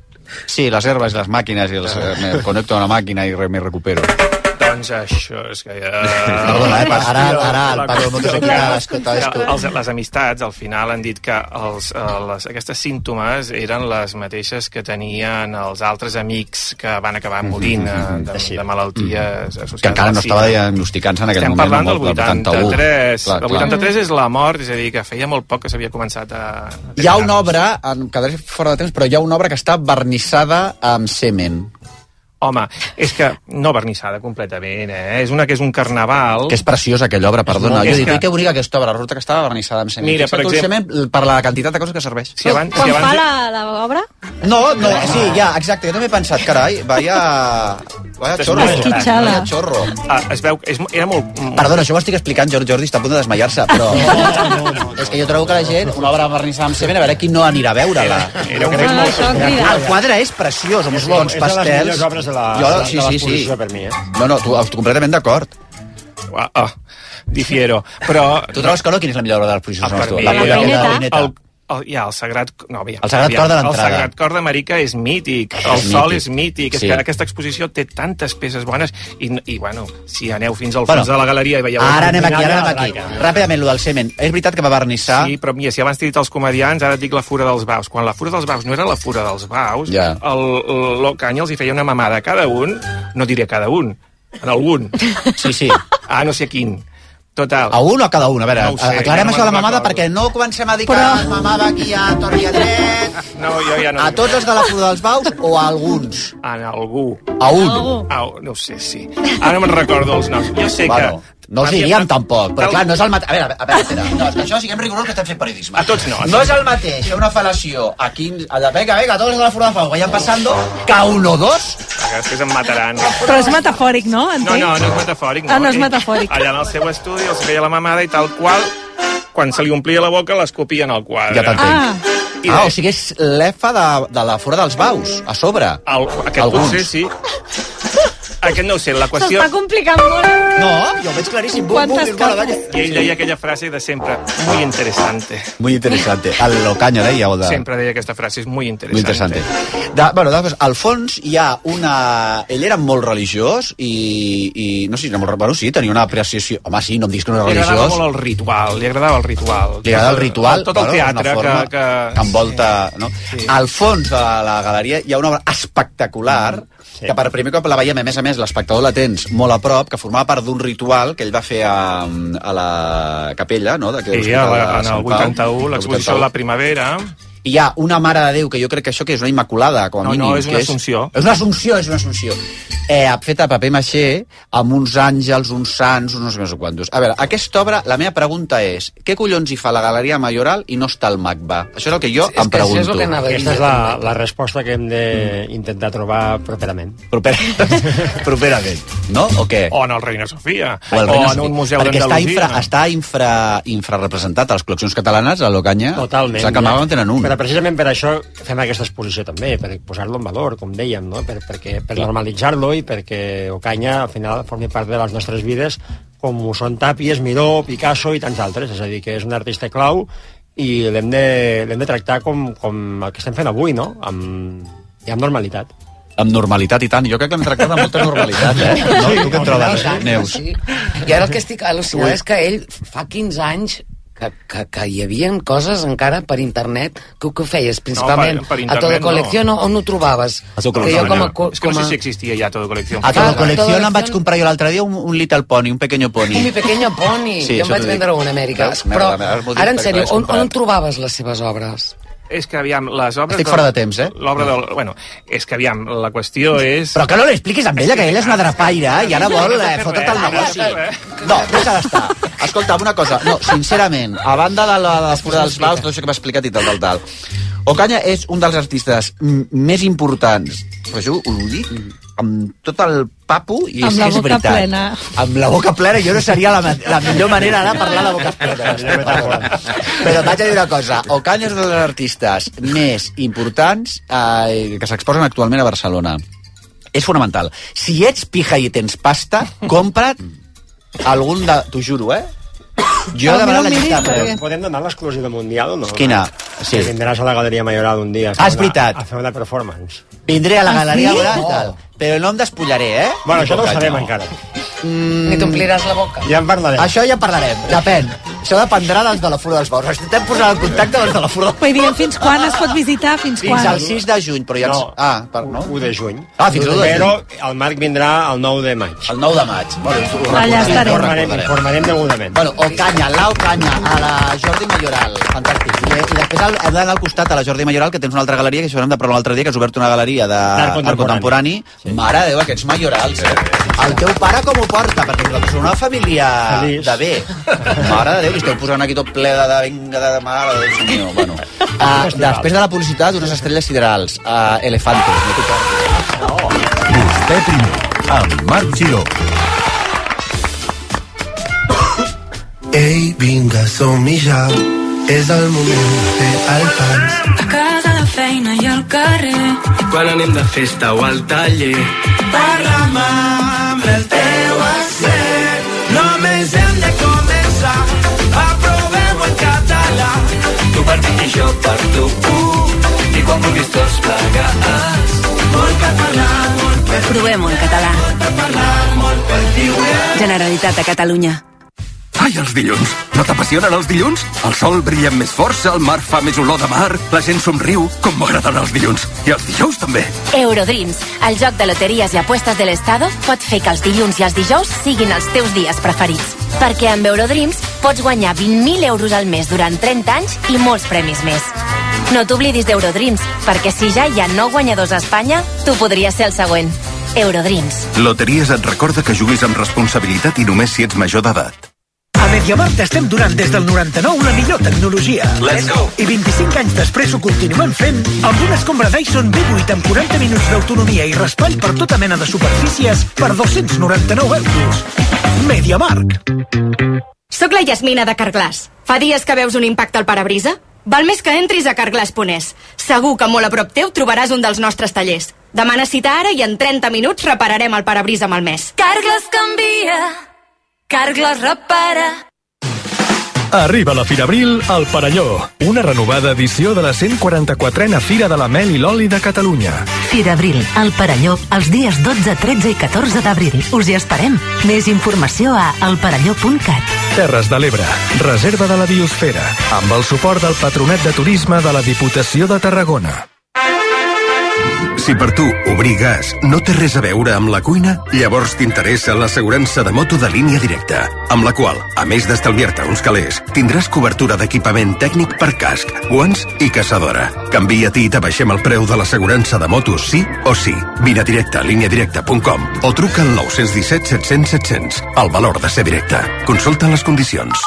Sí, les herbes, les màquines, i els, me conecto a una màquina i re, me recupero. Doncs això és que ja... Perdona, eh? Ara, ara el Pablo Motos aquí ha escoltat esto. Les amistats, al final, han dit que els, les, aquestes símptomes eren les mateixes que tenien els altres amics que van acabar morint de, de malalties associades. Que encara no estava diagnosticant-se en aquell Estem moment. Estem parlant del vuitanta-tres. El vuitanta-tres és la mort, és a dir, que feia molt poc que s'havia començat a... Hi ha una obra, em quedaré fora de temps, però hi ha una obra que està vernissada amb semen. Home, és que no vernissada completament, eh? És una que és un carnaval... Que és preciosa aquella obra, perdona. Jo dic, que... que bonica aquesta obra, resulta que estava vernissada amb semen. Mira, per exemple... Semen per la quantitat de coses que serveix. Si abans, Quan si abans... fa l'obra? No, no, sí, ja, exacte. Jo també he pensat, carai, vaya... Vaya xorro. Vaya xorro. Ah, es veu, és, era molt... Perdona, això ho estic explicant, Jordi, Jordi està a punt de desmaiar-se, però... No, no, no. És que jo trobo que la gent, una obra vernissada amb semen, a veure qui no anirà a veure-la. Era, era no, no, el quadre és preciós, amb uns bons pastels. Jo, sí, sí, sí. Per mi, eh? No, no, tu, completament d'acord. Ah, ah, difiero, però... Tu trobes que no? Quina és la millor obra de l'exposició? Ah, per mi, la, la, la, la, la, el, el, ja, el Sagrat... No, aviam, el Sagrat aviam, Cor de l'entrada. El Sagrat Cor de Marica és mític, el és Sol mític. és mític, sí. És que aquesta exposició té tantes peces bones i, i bueno, si aneu fins al fons bueno, de la galeria i veieu... Ara anem aquí, ara anem aquí. Ràpidament, lo del semen. És veritat que va vernissar... Sí, però mira, si abans t'he dit els comedians, ara et dic la Fura dels Baus. Quan la Fura dels Baus no era la Fura dels Baus, ja. el, el Locanya els hi feia una mamada a cada un, no diré a cada un, en algun. Sí, sí. Ah, no sé quin. Total. A un o a cada un? A veure, no sé, aclarem no això de la mamada perquè no comencem a dir que Però... mamada aquí a Torre i a dret. No, jo ja no... A tots els de la Fura dels Baus o a alguns? A algú. A un? A, no ho sé, sí. Ara no me'n recordo els noms. Jo sé bueno. que... No els diríem tampoc, però clar, no és el mateix... A veure, a veure, espera, no, és que això siguem rigorosos que estem fent periodisme. A tots no. No és el mateix, hi ha una fal·lació aquí, a la venga, venga, tots els de la Fura dels Baus vayan passando, que un o dos... Perquè després em mataran. Però és metafòric, no? No, no, no és metafòric. No. Ah, no és metafòric. Allà en el seu estudi els feia la mamada i tal qual, quan se li omplia la boca l'escopia en el quadre. Ja t'entenc. Ah. Ah, o sigui, és l'Efa de, de la Fura dels Baus, a sobre. El, aquest Alguns. Potser sí. Aquest no ho sé, la qüestió... S'està complicant molt. No, jo ho veig claríssim. Quantes coses? I ell deia aquella frase de sempre, muy interesante. Muy interesante. El Locaña deia, o de... Sempre deia aquesta frase, és muy interesante. Muy interesante. De, bueno, després, al fons hi ha una... Ell era molt religiós i, i no sé si era molt... Bueno, sí, tenia una apreciació... Home, sí, no em diguis que no era religiós. Li agradava molt el ritual, li agradava el ritual. Li agradava el ritual. Tot el teatre bueno, que, que... que envolta... Sí. No? Sí. Al fons de la galeria hi ha una obra espectacular sí. que per primer cop la veiem, a més a més, l'espectador la tens molt a prop, que formava part d'un ritual que ell va fer a, a la capella, no? Sí, a la, en el vuitanta-u, l'exposició de la primavera. I hi ha una Mare de Déu, que jo crec que això que és una Immaculada, com a no, mínim. No, és una assumpció. És, és una assumpció, és una assumpció. eh, feta a paper maixé, amb uns àngels, uns sants, uns no sé més o quantos. A veure, aquesta obra, la meva pregunta és, què collons hi fa la Galeria Mayoral i no està el MACBA? Això és el que jo sí, em pregunto. És que aquesta és la, la resposta que hem d'intentar trobar properament. Proper... properament, no? O què? O en el Reina Sofia, o, o en un museu d'Andalusia. Perquè està, infra, està infra, infrarepresentat a les col·leccions catalanes, a l'Ocaña. Totalment. O sigui que al MACBA en tenen un. Però precisament per això fem aquesta exposició també, per posar-lo en valor, com dèiem, no? per, perquè, per normalitzar-lo i perquè Ocaña al final formi part de les nostres vides com ho són Tàpies, Miró, Picasso i tants altres, és a dir, que és un artista clau i l'hem de, l'hem de tractar com, com el que estem fent avui, no? Amb, i amb normalitat. Amb normalitat i tant, jo crec que hem tractat amb molta normalitat, eh? No? Sí, tu què en trobes, Neus? Sí. I ara el que estic al·lucinant és que ell fa quinze anys que, que, que hi havia coses encara per internet que, que ho feies principalment no, per, per a Todo Colección no. on ho trobaves? A Todo Colección. No, no, no. És que no sé si existia ja Todo Colección. A Todo Colección em vaig comprar jo l'altre dia un, un Little Pony, un pequeño pony. Un pequeño pony, sí, jo em vaig vendre un a Amèrica. Però ara en sèrio, on, on trobaves les seves obres? És que, aviam, les obres... Estic fora de temps, eh? L'obra del... Bueno, és que, aviam, la qüestió és... Però que no li expliquis amb ella, que ella és una drapaire i ara vol eh, fotre't el negoci. No, deixa d'estar. Escolta, una cosa, no, sincerament, a banda de la, de la Fura dels Baus, tot això que m'ha explicat i tal, tal, tal, Ocaña és un dels artistes més importants, però jo ho dic amb tot el papo i és, és veritat. Amb la boca plena. Amb la boca plena, jo no seria la, la millor manera de parlar de boques plenes. Però t'haig de dir una cosa, Ocaña és un dels artistes més importants eh, que s'exposen actualment a Barcelona. És fonamental. Si ets pija i tens pasta, compra't algun de... T'ho juro, eh? Jo he demanat la llista. Podem donar l'exclusiva mundial o no? Quina? Sí. Que vindràs a la Galeria Mayoral un dia. Ah, és veritat. A fer una performance. Vindré a la Ah, Galeria sí? Mayoral i tal. Però no em despullaré, eh? Bueno, això no ho sabem encara. Mm... Ni t'ompliràs la boca. Ja en parlarem. Això ja en parlarem, depèn. Això dependrà dels de la Fura dels Baus. Estem posant en contacte amb els de la Fura dels Baus. Vull dir, fins quan es pot visitar? Fins, fins quan? al sis de juny, però ja... No, ah, per, no? u de juny. Ah, fins al u de juny. Però el Marc vindrà el nou de maig. El nou de maig. Bueno, allà estarem. Informarem, informarem degudament. Bueno, Ocaña, la Ocaña, a la Jordi Mayoral. Fantàstic. I, i després hem d'anar al costat a la Jordi Mayoral, que tens una altra galeria, que això hem de parlar l'altre dia, que has obert una galeria d'art contemporani. Sí. Mare de Déu, aquests Mayorals. Eh? El teu pare com ho porta? Perquè nosaltres som una família feliç de bé. Mare de Déu, li esteu posant aquí tot ple de, de vinga, de mare de Déu, senyor. Bueno, uh, després de la publicitat, unes estrelles siderals. Uh, Elefantes. No oh. Vostè primer, amb Marc Giró. Ei, vinga, som-hi ja. És el moment de fer el pas. A casa, la feina i al carrer. Quan anem de festa o al taller. Parla'm amb el teu accent. Només hem de començar. Aprovem-ho en català. Tu per mi i jo per tu. I quan vulguis tots plegats. Molt català, molt per tu. Provem-ho en català. Molt per parlar, molt per viure. Generalitat de Catalunya. Ai, els dilluns! No t'apassionen els dilluns? El sol brilla amb més força, el mar fa més olor de mar, la gent somriu, com m'agraden els dilluns. I els dijous també. Eurodreams, el joc de loteries i apuestes de l'Estado, pot fer que els dilluns i els dijous siguin els teus dies preferits. Perquè amb Eurodreams pots guanyar vint mil euros al mes durant trenta anys i molts premis més. No t'oblidis d'Eurodreams, perquè si ja hi ha nou guanyadors a Espanya, tu podries ser el següent. Eurodreams. Loteries et recorda que juguis amb responsabilitat i només si ets major d'edat. A MediaMarkt estem donant des del noranta-nou la millor tecnologia. Let's go! I vint-i-cinc anys després ho continuem fent amb una escombra Dyson B vuit amb quaranta minuts d'autonomia i raspall per tota mena de superfícies per dos-cents noranta-nou euros. MediaMarkt. Soc la Yasmina de Carglass. Fa dies que veus un impacte al parabrisa? Val més que entris a carglass punt es. Segur que molt a prop teu trobaràs un dels nostres tallers. Demana cita ara i en trenta minuts repararem el parabrisa malmès. Carglass canvia. Carglass repara. Arriba la Fira Abril al Parelló, una renovada edició de la cent quaranta-quatrena Fira de la Mel i l'Oli de Catalunya. Fira Abril, al Parelló, els dies dotze, tretze i catorze d'abril. Us hi esperem. Més informació a elparelló punt cat. Terres de l'Ebre, reserva de la biosfera, amb el suport del Patronat de Turisme de la Diputació de Tarragona. Si per tu obrir gas no té res a veure amb la cuina, llavors t'interessa l'assegurança de moto de línia directa, amb la qual, a més d'estalviar-te uns calés, tindràs cobertura d'equipament tècnic per casc, guants i caçadora. Canvia-t'hi i t'abaixem el preu de l'assegurança de motos sí o sí. Vine a directe a línia directa punt com o truca al nou un set set cents set cents. El valor de ser directe. Consulta les condicions.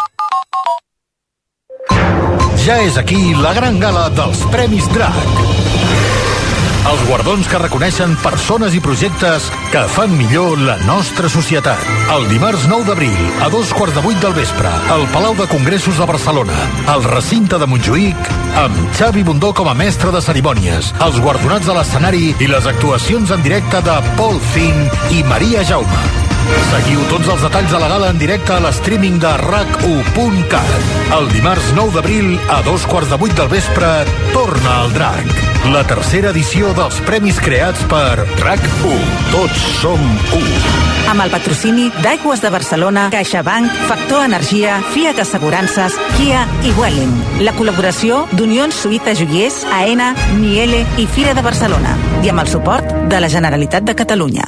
Ja és aquí la gran gala dels Premis Drac. Els guardons que reconeixen persones i projectes que fan millor la nostra societat. El dimarts nou d'abril, a dos quarts de vuit del vespre, al Palau de Congressos de Barcelona, al recinte de Montjuïc, amb Xavi Bundó com a mestre de cerimònies, els guardonats a l'escenari i les actuacions en directe de Paul Finn i Maria Jaume. Seguiu tots els detalls de la gala en directe a l'streaming de rac u punt cat. El dimarts nou d'abril, a dos quarts de vuit del vespre, torna el Drac. La tercera edició dels premis creats per RAC u. Tots som u. Amb el patrocini d'Aigües de Barcelona, CaixaBank, Factor Energia, Fiat Assegurances, Kia i Welling. La col·laboració d'Unions Suïta Joiers, AENA, Miele i Fira de Barcelona. I amb el suport de la Generalitat de Catalunya.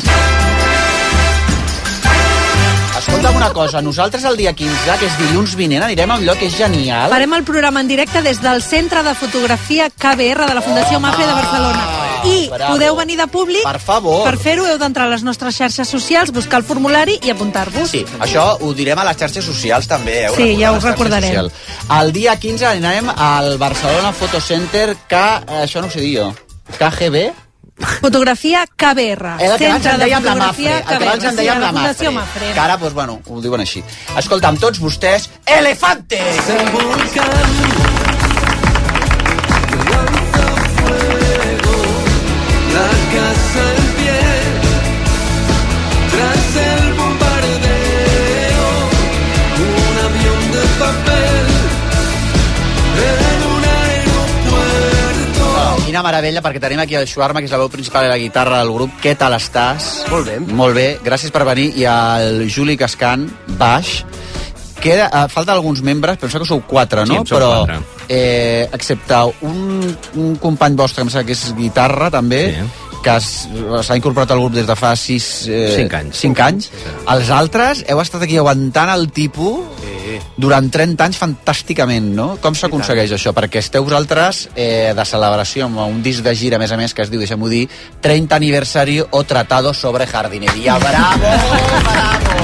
Escolta'm una cosa, nosaltres el dia quinze, que és dilluns vinent, anirem a un lloc que és genial. Farem el programa en directe des del Centre de Fotografia K B R de la Fundació oh, Mafre de Barcelona. I bravo. Podeu venir de públic. Per favor. Per fer-ho heu d'entrar a les nostres xarxes socials, buscar el formulari i apuntar-vos. Sí, això ho direm a les xarxes socials també. Eh? Sí, ja ho recordarem. El dia quinze anirem al Barcelona Photo Center K... Això no ho sé dir jo. K G B? Fotografia K B R. El que abans en dèiem la Mafre. El que abans en dèiem la Mafre. Que ara, doncs, bueno, ho diuen així. Escolta, amb tots vostès, Elefante! Se volcan. La casa en pie, tras el bombardeo, un avión de papel en un aeropuerto. Oh, quina meravella, perquè tenim aquí el Xuarma, que és la veu principal i la guitarra del grup. Què tal estàs? Molt bé. Molt bé, gràcies per venir. I el Juli Cascan, baix. Queda, uh, falta alguns membres, penso que sou quatre, no? Sí, però quatre. Eh, excepte un, un company vostre, que em sembla que és guitarra, també, sí. que s'ha incorporat al grup des de fa sis... Eh, cinc anys. Cinc anys. Sí. Els altres heu estat aquí aguantant el tipus sí. durant trenta anys fantàsticament, no? Com s'aconsegueix això? Perquè esteu vosaltres eh, de celebració amb un disc de gira, a més a més, que es diu, deixem-ho dir, trenta aniversari o tratado sobre jardineria. Bravo! Bravo!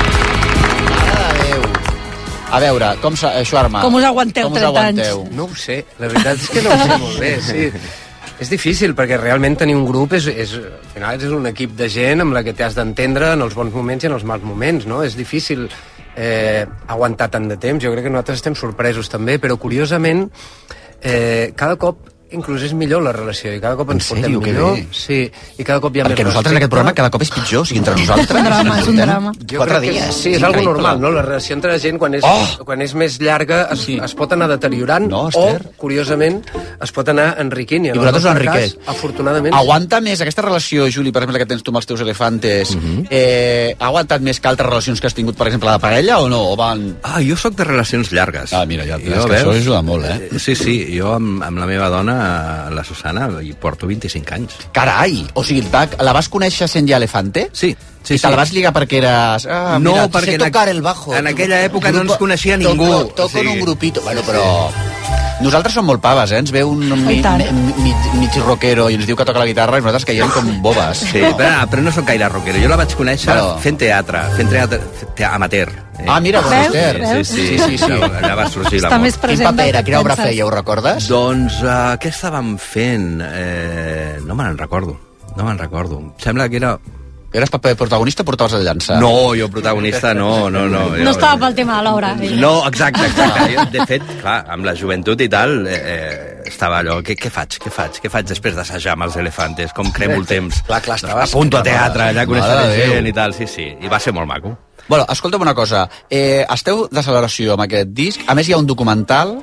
A veure, com Xuarma? Com us aguanteu trenta anys? No ho sé, la veritat és que no ho sé molt bé, sí. És difícil, perquè realment tenir un grup és, és, al final és un equip de gent amb la que t'has d'entendre en els bons moments i en els mals moments, no? És difícil eh, aguantar tant de temps, jo crec que nosaltres estem sorpresos també, però curiosament eh, cada cop inclús és millor la relació i cada cop ens portem millor. Sí, i cada cop hi ha perquè més nosaltres en aquest programa cada cop és pitjor, o sigui, entre nosaltres... És un drama, és un drama. Quatre dies. Sí, és algo normal, no? La relació entre la gent, quan és, oh! quan és més llarga, es, sí. es pot anar deteriorant no, o, curiosament, es pot anar enriquint. I, I vosaltres ho enriqueix. Afortunadament. Aguanta més aquesta relació, Juli, per exemple, que tens tu amb els teus elefantes, uh -huh. eh, ha aguantat més que altres relacions que has tingut, per exemple, de parella, o no? O van... Ah, jo sóc de relacions llargues. Ah, mira, ja, jo, és que veus? això ajuda molt, eh? Sí, sí, jo amb, amb la meva dona, la Susana, hi porto vint-i-cinc anys. Carai! O sigui, la vas conèixer sent ja elefante? Sí. Sí, I te sí. la vas lligar perquè eres... Ah, no, mira, perquè sé tocar el bajo. En aquella època grupo, no ens coneixia toco, ningú. Toco sí. en un grupito. Bueno, però... Nosaltres som molt paves, eh? Ens ve un mi, mi, mi, mig rockero i ens diu que toca la guitarra i nosaltres caiem com bobes. Sí, però, però no sóc gaire rockero. Jo la vaig conèixer però... fent teatre, fent teatre, teatre amateur. Eh? Ah, mira, bon amateur. Sí, sí, sí, sí, sí. Allà va sorgir l'amor. Quin paper era? Quina obra feia, ho recordes? Doncs, uh, què estàvem fent? Eh, no me'n recordo. No me'n recordo. Em sembla que era... Eres paper protagonista o portaves el llança? No, jo protagonista no, no, no. No estava pel tema de l'obra. No, exacte, exacte. Jo, de fet, clar, amb la joventut i tal, eh, estava allò, què, què faig, què faig, què faig després d'assajar amb els elefantes, com cremo el temps. Clar, clar, estaves... Apunto a teatre, allà coneixent gent i tal, sí, sí, i va ser molt maco. Bueno, escolta'm una cosa, eh, esteu de celebració amb aquest disc, a més hi ha un documental,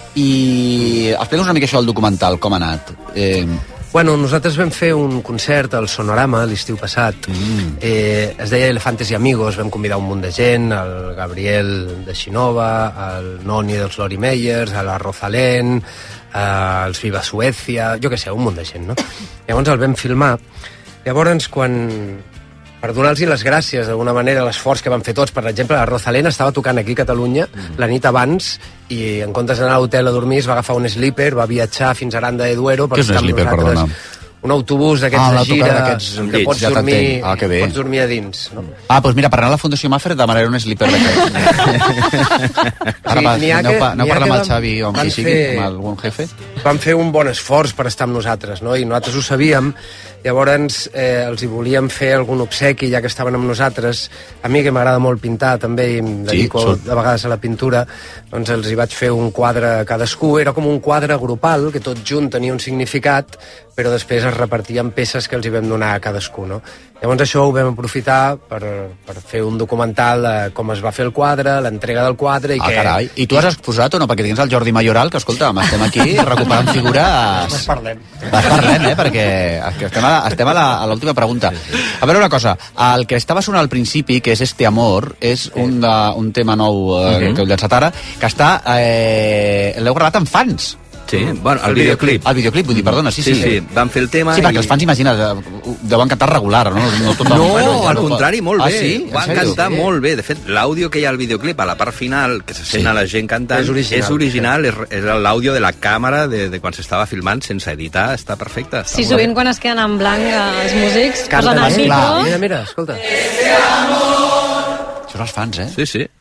i explica'ns una mica això del documental, com ha anat. Eh... Bueno, nosaltres vam fer un concert al Sonorama l'estiu passat. Mm. Eh, es deia Elefantes y Amigos, vam convidar un munt de gent, el Gabriel de Xinova, el Noni dels Lori Meyers, a la Rosalén, eh, els Viva Suècia, jo què sé, un munt de gent, no? Llavors el vam filmar. Llavors, quan... per donar-los les gràcies, d'alguna manera, l'esforç que van fer tots. Per exemple, la Rosalén estava tocant aquí a Catalunya mm. la nit abans i en comptes d'anar a l'hotel a dormir es va agafar un sleeper, va viatjar fins a Aranda de Duero per Què és un sleeper, perdona? Un autobús d'aquests ah, de gira que llits, pots, ja dormir, ah, pots dormir a dins. No? Ah, doncs mira, per anar a la Fundació Mafre demanaré un sleeper d'aquests. Ara va, sí, aneu, pa, aneu a parlar amb el Xavi o amb qui sigui, amb algun jefe. Van fer un bon esforç per estar amb nosaltres, no? I nosaltres ho sabíem. Llavors eh, els hi volíem fer algun obsequi ja que estaven amb nosaltres. A mi, que m'agrada molt pintar també i em dedico sí, de vegades a la pintura, doncs els hi vaig fer un quadre a cadascú. Era com un quadre grupal que tot junt tenia un significat, però després es repartien peces que els hi vam donar a cadascú, no? Llavors això ho vam aprofitar per, per fer un documental de com es va fer el quadre, l'entrega del quadre... I ah, que... carai. I tu has exposat o no? Perquè tens el Jordi Mayoral, que escolta, estem aquí recuperant figures... Ens parlem. Ens parlem, eh? Perquè estem a, estem a l'última pregunta. A veure una cosa, el que estava sonant al principi, que és Este Amor, és un, de, un tema nou eh, uh-huh. que heu llançat ara, que està... Eh, l'heu gravat amb fans. Sí, bueno, el videoclip. El videoclip, vull dir, perdona, sí, sí. Sí, sí, van fer el tema sí, i... perquè els fans, imagina, deuen cantar regular, no? No, tot no bueno, al contrari, molt ah, bé. Sí? Van cantar sí. molt bé. De fet, l'àudio que hi ha al videoclip, a la part final, que se sent sí. a la gent cantant, és original. És, original, sí. és, és l'àudio de la càmera de, de quan s'estava filmant, sense editar, està perfecte. Està sí, sovint quan es queden en blanc els músics, canten posen el micro... Mira, mira, escolta. Això són els fans, eh? Sí, sí.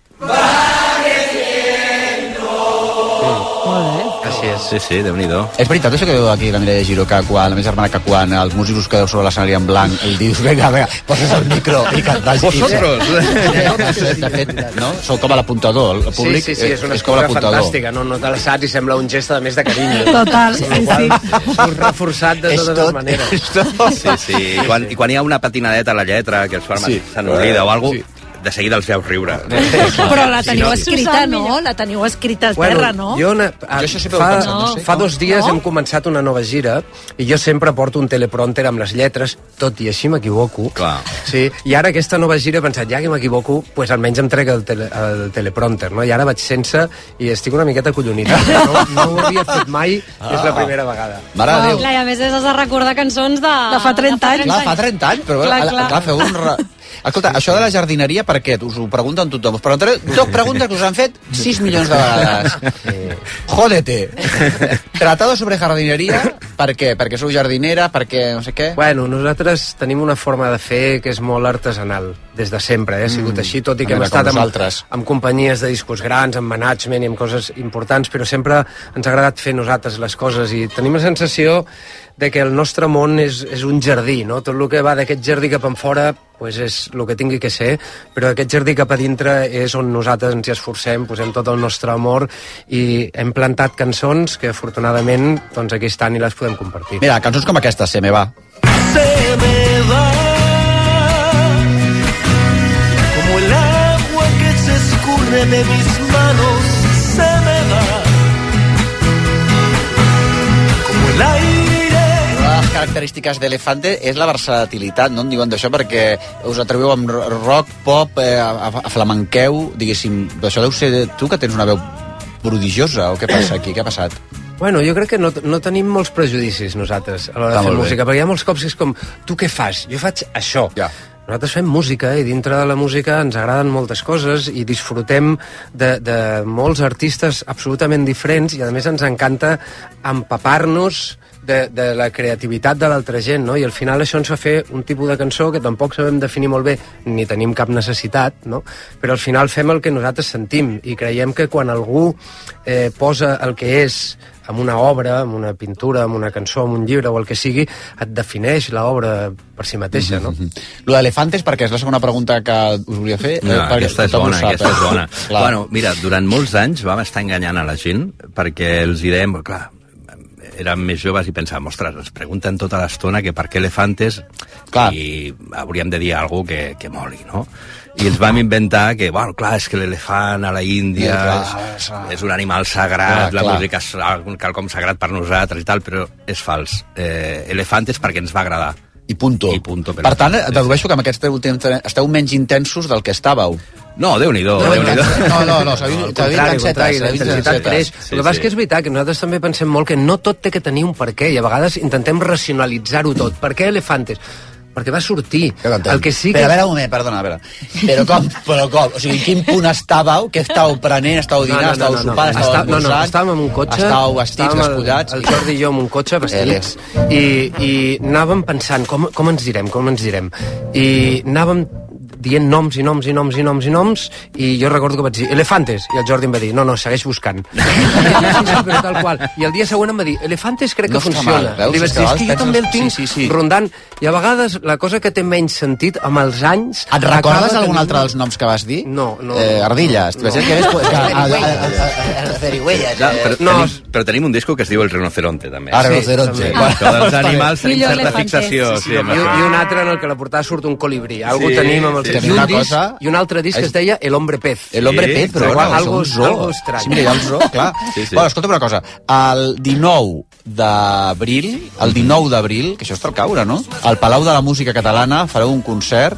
Així és. Sí, sí, Déu-n'hi-do. És veritat això que diu aquí la Mireia Giró, que quan la meva germana, que quan els músics us quedeu sobre l'escenari en blanc, ell dius, vinga, vinga, poses el micro i cantar. Vosotros! De fet, no? Sou com a l'apuntador, el públic sí, sí, sí, és una és com l'apuntador. Fantàstica, no, no te la saps i sembla un gest de més de carinyo. Total, sí, sí. Us reforçat de totes les maneres. Sí, sí, i quan, i quan hi ha una patinadeta a la lletra, que els farmes sí. se n'oblida o alguna cosa, de seguida els veus riure. Però la teniu escrita, no? La teniu escrita a terra, no? Jo, una, a, jo fa, pensat, no sé, fa dos dies no? hem començat una nova gira i jo sempre porto un teleprompter amb les lletres, tot i així m'equivoco. Sí, i ara aquesta nova gira he pensat, ja que m'equivoco, pues almenys em trec el, tele, el teleprompter, no? I ara vaig sense i estic una miqueta collonit. No, no ho havia fet mai, ah. és la primera vegada. Mare de Déu. Clar, i a més has de recordar cançons de... De fa trenta anys. Clar, fa trenta anys, però clar, clar. clar feu un... Re... Escolta, això de la jardineria, per què? Us ho pregunten tothom. Us preguntaré dos preguntes que us han fet sis milions de vegades. Jódete. Tratado sobre jardineria, per què? Perquè sou jardinera, perquè no sé què? Bueno, nosaltres tenim una forma de fer que és molt artesanal, des de sempre, eh? Ha sigut mm. així, tot i que hem estat amb, amb companyies de discos grans, amb management i amb coses importants, però sempre ens ha agradat fer nosaltres les coses i tenim la sensació de que el nostre món és, és un jardí, no? Tot el que va d'aquest jardí cap en fora pues és el que tingui que ser, però aquest jardí cap a dintre és on nosaltres ens hi esforcem, posem tot el nostre amor i hem plantat cançons que afortunadament doncs aquí estan i les podem compartir. Mira, cançons com aquesta, Se me va. Se me va como el agua que se escurre de mis manos, se me va como el aire. Les característiques d'Elefante és la versatilitat, no en diuen d'això, perquè us atreveu amb rock, pop, eh, a, a flamenqueu, diguéssim, això deu ser tu que tens una veu prodigiosa, o què passa aquí, què ha passat? Bueno, jo crec que no, no tenim molts prejudicis nosaltres a l'hora de fer música, perquè hi ha molts cops que és com, tu què fas? Jo faig això. Ja. Nosaltres fem música i dintre de la música ens agraden moltes coses i disfrutem de, de molts artistes absolutament diferents i a més ens encanta empapar-nos de, de la creativitat de l'altra gent, no? I al final això ens fa fer un tipus de cançó que tampoc sabem definir molt bé ni tenim cap necessitat, no? Però al final fem el que nosaltres sentim i creiem que quan algú eh, posa el que és amb una obra, amb una pintura, amb una cançó, amb un llibre o el que sigui, et defineix l'obra per si mateixa, no? Mm-hmm. Lo d'Elefantes, perquè és la segona pregunta que us volia fer. No, eh, aquesta és bona, sap, aquesta eh? és bona. Bueno, mira, durant molts anys vam estar enganyant a la gent perquè els hi dèiem, clar, érem més joves i pensàvem, ostres, ens pregunten tota l'estona que per què Elefantes clar. I hauríem de dir alguna cosa que, que moli, no? I ens vam inventar que, bueno, clar, és que l'elefant a la Índia sí, és, és un animal sagrat, clar, la clar. música és quelcom sagrat per nosaltres i tal, però és fals. Eh, Elefantes perquè ens va agradar. I punto. I punto per tant, dedueixo que amb aquests esteu menys intensos del que estàveu. No, Déu-n'hi-do, No, Déu-n'hi-do. no, no, no, s'ha vist intensitat, la intensitat creix. Sí, El que passa sí. és que és veritat que nosaltres també pensem molt que no tot té que tenir un per què, i a vegades intentem racionalitzar-ho tot. Per què Elefantes? Perquè va sortir. El que sí que... Però a veure un moment, perdona, a veure. Però com? Però com? O sigui, en quin punt estàveu? Què estàveu prenent? Estàveu dinant? Estàveu sopant? Estàveu Està, no, esmorzant? no, estàvem en un cotxe. Estàveu vestits, estàvem el- despullats? El Jordi i jo en un cotxe vestits. I, i anàvem pensant, com, com ens direm, com ens direm. I anàvem dient noms i noms i noms i noms i noms, i jo recordo que vaig dir Elefantes, i el Jordi em va dir no, no, segueix buscant. sí, sí, però tal qual. I el dia següent em va dir Elefantes crec No que està funciona. mal, veus? Li vaig És dir, que és que jo penses- també el tinc sí, sí, sí. rondant, i a vegades la cosa que té menys sentit amb els anys... Et recordes acaba algun tenint- altre dels noms que vas dir? No, no. Eh, Ardilles. No. Que ves, que, a, a, Clar, però, tenim, però tenim un disco que es diu El Rinoceronte, també. Ah, Rinoceronte. Sí, Bueno, també. Tots els animals tenim Millor certa elefante. fixació. Sí, sí, i, i un altre en el que la portada surt un colibrí. Algo Sí, tenim amb el sí, sí, sí. I, un Una disc, cosa- i un altre disc que es deia El Hombre Pez. El Hombre Sí, Pez, però igual, bueno, algo, és un zoo. algo estrany. Sí, mira, hi ha un zoo, clar. Sí, sí. Bueno, escolta'm una cosa. El dinou d'abril, el dinou d'abril, que això està al caure, no? Al Palau de la Música Catalana fareu un concert.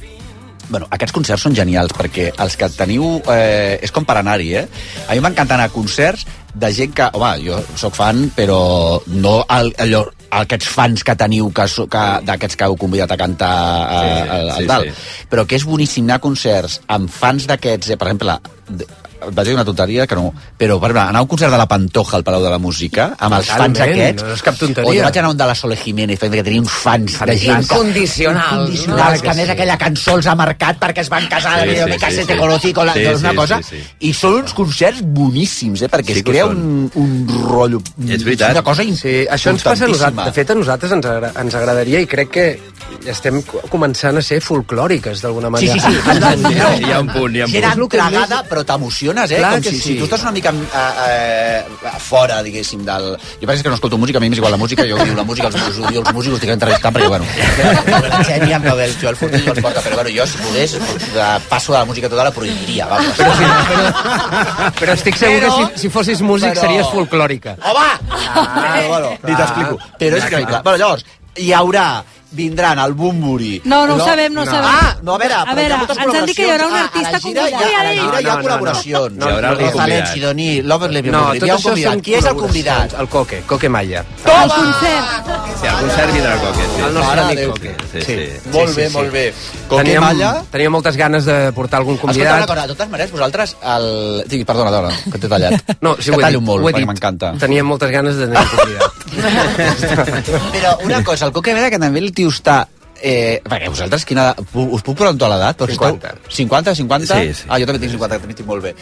Bueno, aquests concerts són genials, perquè els que teniu... Eh, és com per anar-hi, eh? A mi m'encanta anar a concerts de gent que... Home, jo sóc fan, però no el, allò, aquests fans que teniu, que, so- que, d'aquests que heu convidat a cantar a, Sí, a, al sí, dalt. sí. Però que és boníssim anar a concerts amb fans d'aquests... Eh, per exemple, de, vaig dir una tonteria que no... Però, per exemple, anar a un concert de la Pantoja al Palau de la Música, amb els Totalment, fans aquests... no és cap tonteria. O jo vaig anar a un de la Sole Jiménez, que tenia uns fans de gent... que- Incondicionals. Incondicionals, que a més aquella cançó els ha marcat perquè es van casar, Sí, sí, sí, mi casa sí, te sí. conocí, con la, Sí, és una sí, cosa... sí, sí. I són uns concerts boníssims, eh? Perquè Sí es que ho crea són. un, un rotllo... És veritat. Una cosa Sí, això ens passa a nosaltres. importantíssima. De fet, a nosaltres ens, agra ens agradaria, i crec que estem co- començant a ser folclòriques, d'alguna Sí, manera. sí, sí. Hi ha un punt, hi ha un Gent punt. entregada, però t'emociones, eh? Clar Com que si, sí. si tu estàs una mica eh, eh, fora, diguéssim, del... Jo penso que no escolto música, a mi m'és igual la música, jo odio la música, els, els odio els músics, estic entrevistant, perquè, bueno, la Xènia em veu el Joel Fortell no els porta, però, bueno, jo, si pogués, de, passo de la música tota la prohibiria, vamos. Però, sí, però, però estic segur Però- que si, si fossis músic però- series folclòrica. Home! Ah, bueno, ni t'explico. Però és increïble. Bueno, llavors, hi haurà vindran al Bumburi. No, no ho sabem, no ho sabem. Ah, no, a veure, A però veure, hi ha moltes ens han dit que hi haurà un col·laboracions. artista a la gira hi ha, convidat. a la gira hi ha No, no, no, col·laboracions. no, no, Hi haurà algun Rosalén, convidat. Sidoní, Lover Levy, No, hi tot ha un això convidat. són Qui és el convidat? col·laboracions. El Coque, Coque Maya. El concert. Sí, el concert vindrà el Coque, sí. El nostre Mare amic Déu. Coque. Sí, sí. Molt bé, molt bé. Coque Teníem, Malla. teníem moltes ganes de portar algun Escolta una convidat. cosa, de totes maneres, vosaltres... El... Sí, perdona, Dora, que t'he tallat. No, És sí, que ho he tallo dit, molt, ho he perquè dit. m'encanta. Teníem moltes ganes de tenir un convidat. Però una cosa, el Coque Mella, que també el tio està... Eh, perquè vosaltres, quina edat... Us puc preguntar l'edat? Però cinquanta. cinquanta, cinquanta? Sí, sí. Ah, jo també tinc cinquanta, també estic molt bé.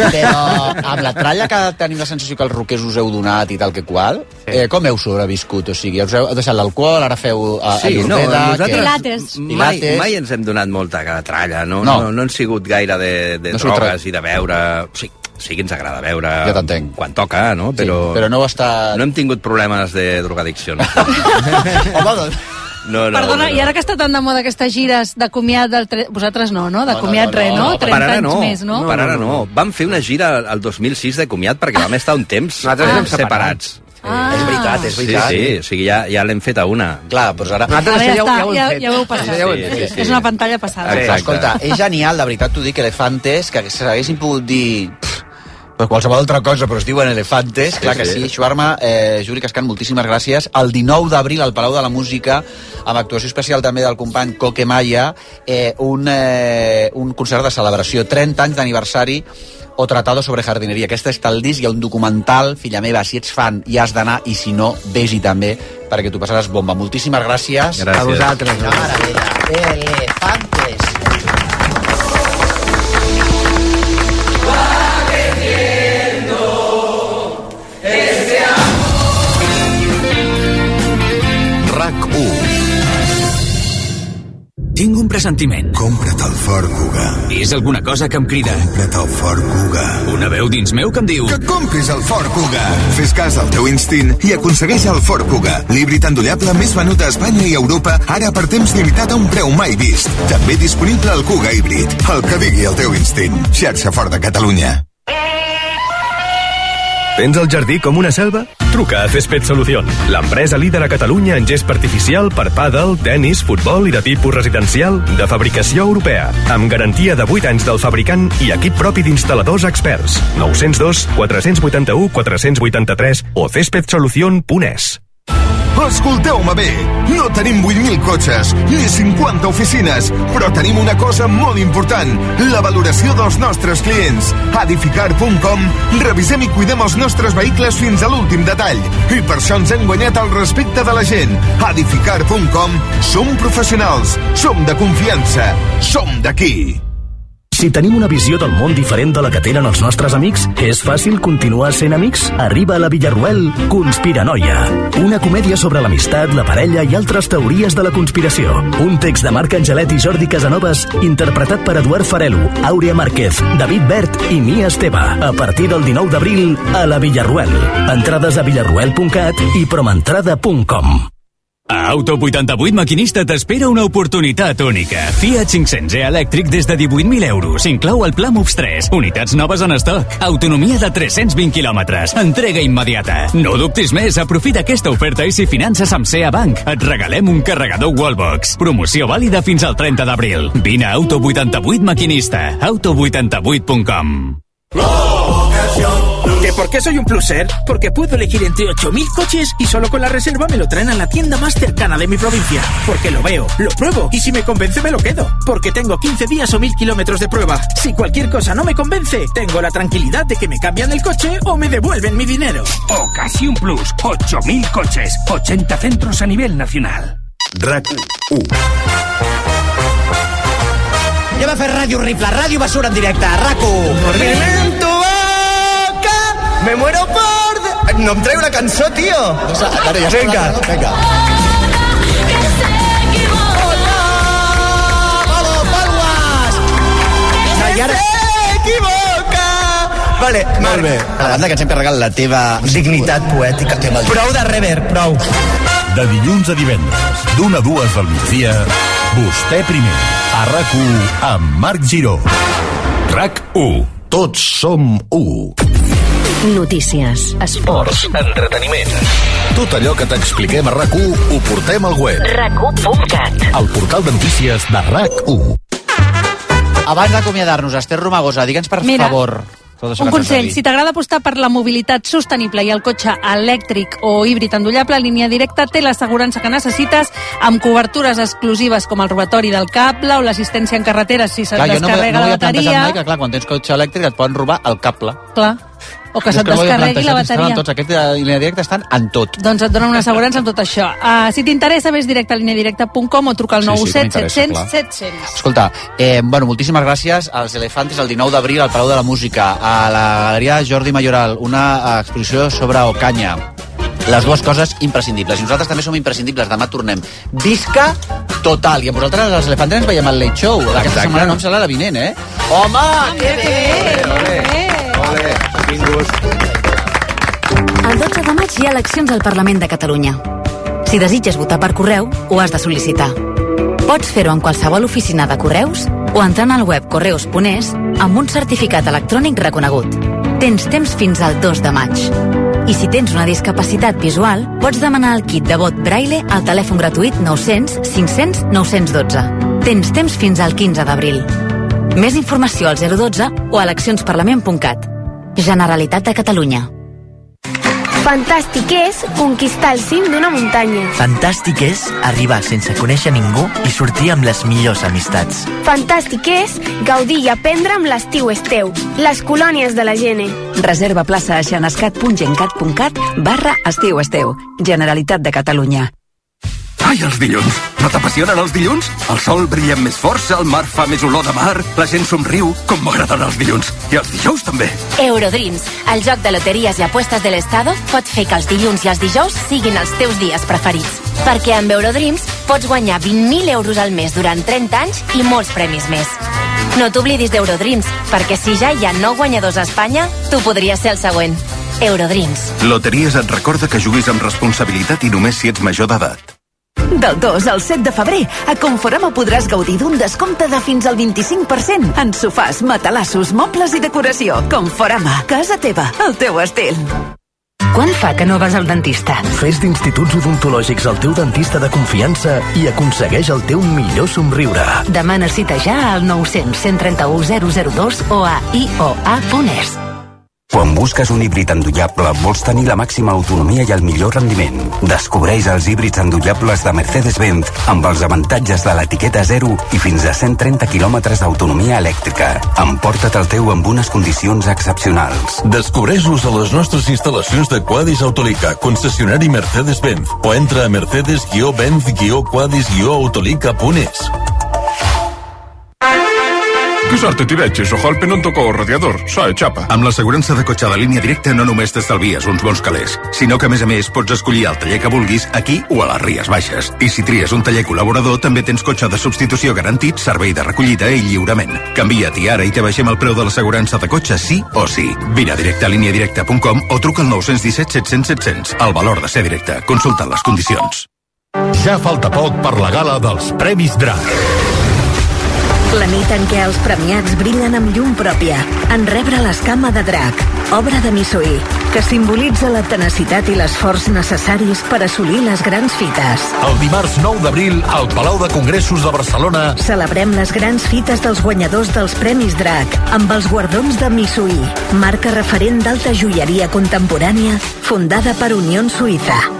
Però amb la tralla que tenim la sensació que els roquers us heu donat i tal que qual, eh, com heu sobreviscut? O sigui, us heu deixat l'alcohol, ara feu a, Sí, a no, Llorbeda... nosaltres Pilates. mai, mai ens hem donat molta tralla, no, No. no. no, no hem sigut gaire de, de No sou drogues i de beure... Sí, sí que ens agrada beure Jo t'entenc. quan toca, no? Però, Sí, però no heu estat... no hem tingut problemes de drogadicció. No, Home, doncs... no, no, Perdona, no. i ara que està tan de moda aquestes gires de comiat del... Tre... Vosaltres no, no? De No, no, comiat no, res, no, no? no, trenta per ara anys no, més, no? per ara no. Vam fer una gira el dos mil sis de comiat perquè vam estar un temps Nosaltres ah, vam separar. separats. Ah. És veritat, és Sí, veritat. sí, o sigui, ja, ja l'hem fet a una. Clar, doncs ara... Nosaltres Ara això ja, ja, ho- està, ja ho hem ja, fet. ja ho heu passat. Ja ho hem Sí, fet. sí, sí. És una pantalla passada. Exacte. Escolta, és genial, de veritat t'ho dic, Elefantes, que s'haguessin pogut dir... Pff, per qualsevol altra cosa, però es diuen Elefantes, clar que sí. sí. Xuarma, eh, Juli Cascan, moltíssimes gràcies. El dinou d'abril al Palau de la Música, amb actuació especial també del company Coque Maya, eh, un, eh, un concert de celebració, trenta anys d'aniversari o Tratado sobre jardineria. Aquesta està al disc, hi ha un documental, filla meva, si ets fan hi has d'anar, i si no, vés-hi també, perquè tu passaràs bomba. Moltíssimes gràcies. Gràcies. A vosaltres. Una meravella. Elefantes. RAC u. Tinc un pressentiment. Compra't el Ford Kuga. És alguna cosa que em crida. Compra't el Ford Kuga. Una veu dins meu que em diu... Que compris el Ford Kuga. Fes cas al teu instint i aconsegueix el Ford Kuga, l'híbrid endollable més venut a Espanya i Europa, ara per temps limitat a un preu mai vist. També disponible el Kuga híbrid. El que digui el teu instint. Xarxa Ford de Catalunya. Tens el jardí com una selva? Truca a Césped Solución, l'empresa líder a Catalunya en gespa artificial per pàdel, tenis, futbol i de tipus residencial de fabricació europea, amb garantia de vuit anys del fabricant i equip propi d'instal·ladors experts. nou zero dos, quatre vuit u, quatre vuit tres o césped solución punt es. Escolteu-me bé, no tenim vuit mil cotxes ni cinquanta oficines, però tenim una cosa molt important, la valoració dels nostres clients. A edificar punt com revisem i cuidem els nostres vehicles fins a l'últim detall i per això ens hem guanyat el respecte de la gent. A edificar punt com som professionals, som de confiança, som d'aquí. Si tenim una visió del món diferent de la que tenen els nostres amics, és fàcil continuar sent amics? Arriba a la Villarroel Conspiranoia. Una comèdia sobre l'amistat, la parella i altres teories de la conspiració. Un text de Marc Angelet i Jordi Casanovas, interpretat per Eduard Farelo, Àurea Márquez, David Bert i Mia Esteve. A partir del dinou d'abril, a la Villarroel. Entrades a villarroel punt cat i promentrada punt com. A Auto vuitanta-vuit Maquinista t'espera una oportunitat única. Fiat cinc-cents e elèctric des de divuit mil euros. Inclou el Pla Moves tres. Unitats noves en estoc. Autonomia de tres-cents vint quilòmetres. Entrega immediata. No dubtis més, aprofita aquesta oferta i si finances amb C E A Bank, et regalem un carregador Wallbox. Promoció vàlida fins al trenta d'abril. Vine a Auto vuitanta-vuit Maquinista. auto vuitanta-vuit punt com. ¿Que por qué soy un pluser? Porque puedo elegir entre ocho mil coches y solo con la reserva me lo traen a la tienda más cercana de mi provincia. Porque lo veo, lo pruebo y si me convence me lo quedo. Porque tengo quince días o mil kilómetros de prueba. Si cualquier cosa no me convence, tengo la tranquilidad de que me cambian el coche o me devuelven mi dinero. Ocasión Plus, ocho mil coches, ochenta centros a nivel nacional. RAC u. Ja va fer ràdio horrible, ràdio basura en directe, RAC u. Me muero por... No em treu una cançó, tio. Vale, ja Venga. Vinga. Nayara... S'equivoca! Vale, Molt bé. A banda que ens hem carregat la teva... dignitat poètica. Prou de rever, prou. De dilluns a divendres, d'una a dues del migdia, vostè primer, a RAC u amb Marc Giró. RAC u. Tots som u. Notícies, esports, entreteniment. Tot allò que t'expliquem a RAC u ho portem al web. rac u punt cat. El portal de notícies de RAC u. Abans d'acomiadar-nos, Esther Romagosa, digue'ns per Mira, favor... Tot això un que fas consell, servir. si t'agrada apostar per la mobilitat sostenible i el cotxe elèctric o híbrid endollable, Línia Directa té l'assegurança que necessites amb cobertures exclusives com el robatori del cable o l'assistència en carreteres si se't Clar, jo no, descarrega no la havia plantejat bateria. mai que, clar, quan tens cotxe elèctric et poden robar el cable. Clar. O que És se't no ho havia descarregui la plantejat, estaven bateria. Tots aquests de Línia Directa estan en tot. Doncs et donen una assegurança amb tot això. Uh, si t'interessa, ves directe a líniadirecta punt com o truca al Sí, nou sí, set set m'interessa, cents clar. set cents. Escolta, eh, bueno, moltíssimes gràcies als Elefantes el dinou d'abril al Palau de la Música, a la Galeria Jordi Mayoral, una eh, exposició sobre Ocaña. Les dues coses imprescindibles. I nosaltres també som imprescindibles. Demà tornem. Visca total. I amb vosaltres, els Elefantes, ens veiem al Late Show. Aquesta setmana no em serà la vinent, eh? Home, que bé! Ole, ole, quin gust. El dotze de maig hi ha eleccions al Parlament de Catalunya. Si desitges votar per correu, ho has de sol·licitar. Pots fer-ho en qualsevol oficina de correus o entrant al web correus punt es amb un certificat electrònic reconegut. Tens temps fins al dos de maig. I si tens una discapacitat visual, pots demanar el kit de vot Braille al telèfon gratuït nou cents cinc cents nou cents dotze. Tens temps fins al quinze d'abril. Més informació al zero dotze o a eleccionsparlament punt cat. Generalitat de Catalunya. Fantàstic és conquistar el cim d'una muntanya. Fantàstic és arribar sense conèixer ningú i sortir amb les millors amistats. Fantàstic és gaudir i aprendre amb l'estiu esteu, les colònies de la Gene. Reserva plaça a xenescat punt gencat punt cat barra estiu esteu. Generalitat de Catalunya. Ai, els dilluns! No t'apassionen els dilluns? El sol brilla amb més força, el mar fa més olor de mar, la gent somriu, com m'agraden els dilluns. I els dijous també. Eurodreams, el joc de loteries i apuestes de l'Estado, pot fer que els dilluns i els dijous siguin els teus dies preferits. Perquè amb Eurodreams pots guanyar vint mil euros al mes durant trenta anys i molts premis més. No t'oblidis d'Eurodreams, perquè si ja hi ha nou guanyadors a Espanya, tu podries ser el següent. Eurodreams. Loteries et recorda que juguis amb responsabilitat i només si ets major d'edat. Del dos al set de febrer, a Conforama podràs gaudir d'un descompte de fins al vint-i-cinc per cent en sofàs, matalassos, mobles i decoració. Conforama, casa teva, el teu estil. Quan fa que no vas al dentista? Fes d'Instituts Odontològics el teu dentista de confiança i aconsegueix el teu millor somriure. Demana cita ja al nou cents, cent trenta-u, zero zero dos o a i o a punt es. Quan busques un híbrid endollable, vols tenir la màxima autonomia i el millor rendiment. Descobreix els híbrids endollables de Mercedes-Benz amb els avantatges de l'etiqueta zero i fins a cent trenta quilòmetres d'autonomia elèctrica. Emporta't el teu amb unes condicions excepcionals. Descobreix-los a les nostres instal·lacions de Quadis Autolica, concessionari Mercedes-Benz, o entra a mercedes benz quadis autolica punt es. Que sort t'hi veig, Sojalpe no em toca el radiador, s'ha de xapa. Amb l'assegurança de cotxe de línia directa no només t'estalvies uns bons calés, sinó que a més a més pots escollir el taller que vulguis aquí o a les Ries Baixes. I si tries un taller col·laborador també tens cotxe de substitució garantit, servei de recollida i lliurament. Canvia't i ara i te baixem el preu de l'assegurança de cotxe sí o sí. Vine a directe a línia directa punt com o truca al nou cents disset set cents set cents. El valor de ser directe. Consulta les condicions. Ja falta poc per la gala dels Premis Drac. La nit en què els premiats brillen amb llum pròpia, en rebre l'escama de drac, obra de Missoí, que simbolitza la tenacitat i l'esforç necessaris per assolir les grans fites. El dimarts nou d'abril, al Palau de Congressos de Barcelona, celebrem les grans fites dels guanyadors dels Premis Drac amb els guardons de Missoí, marca referent d'alta joieria contemporània fundada per Unió Suïssa.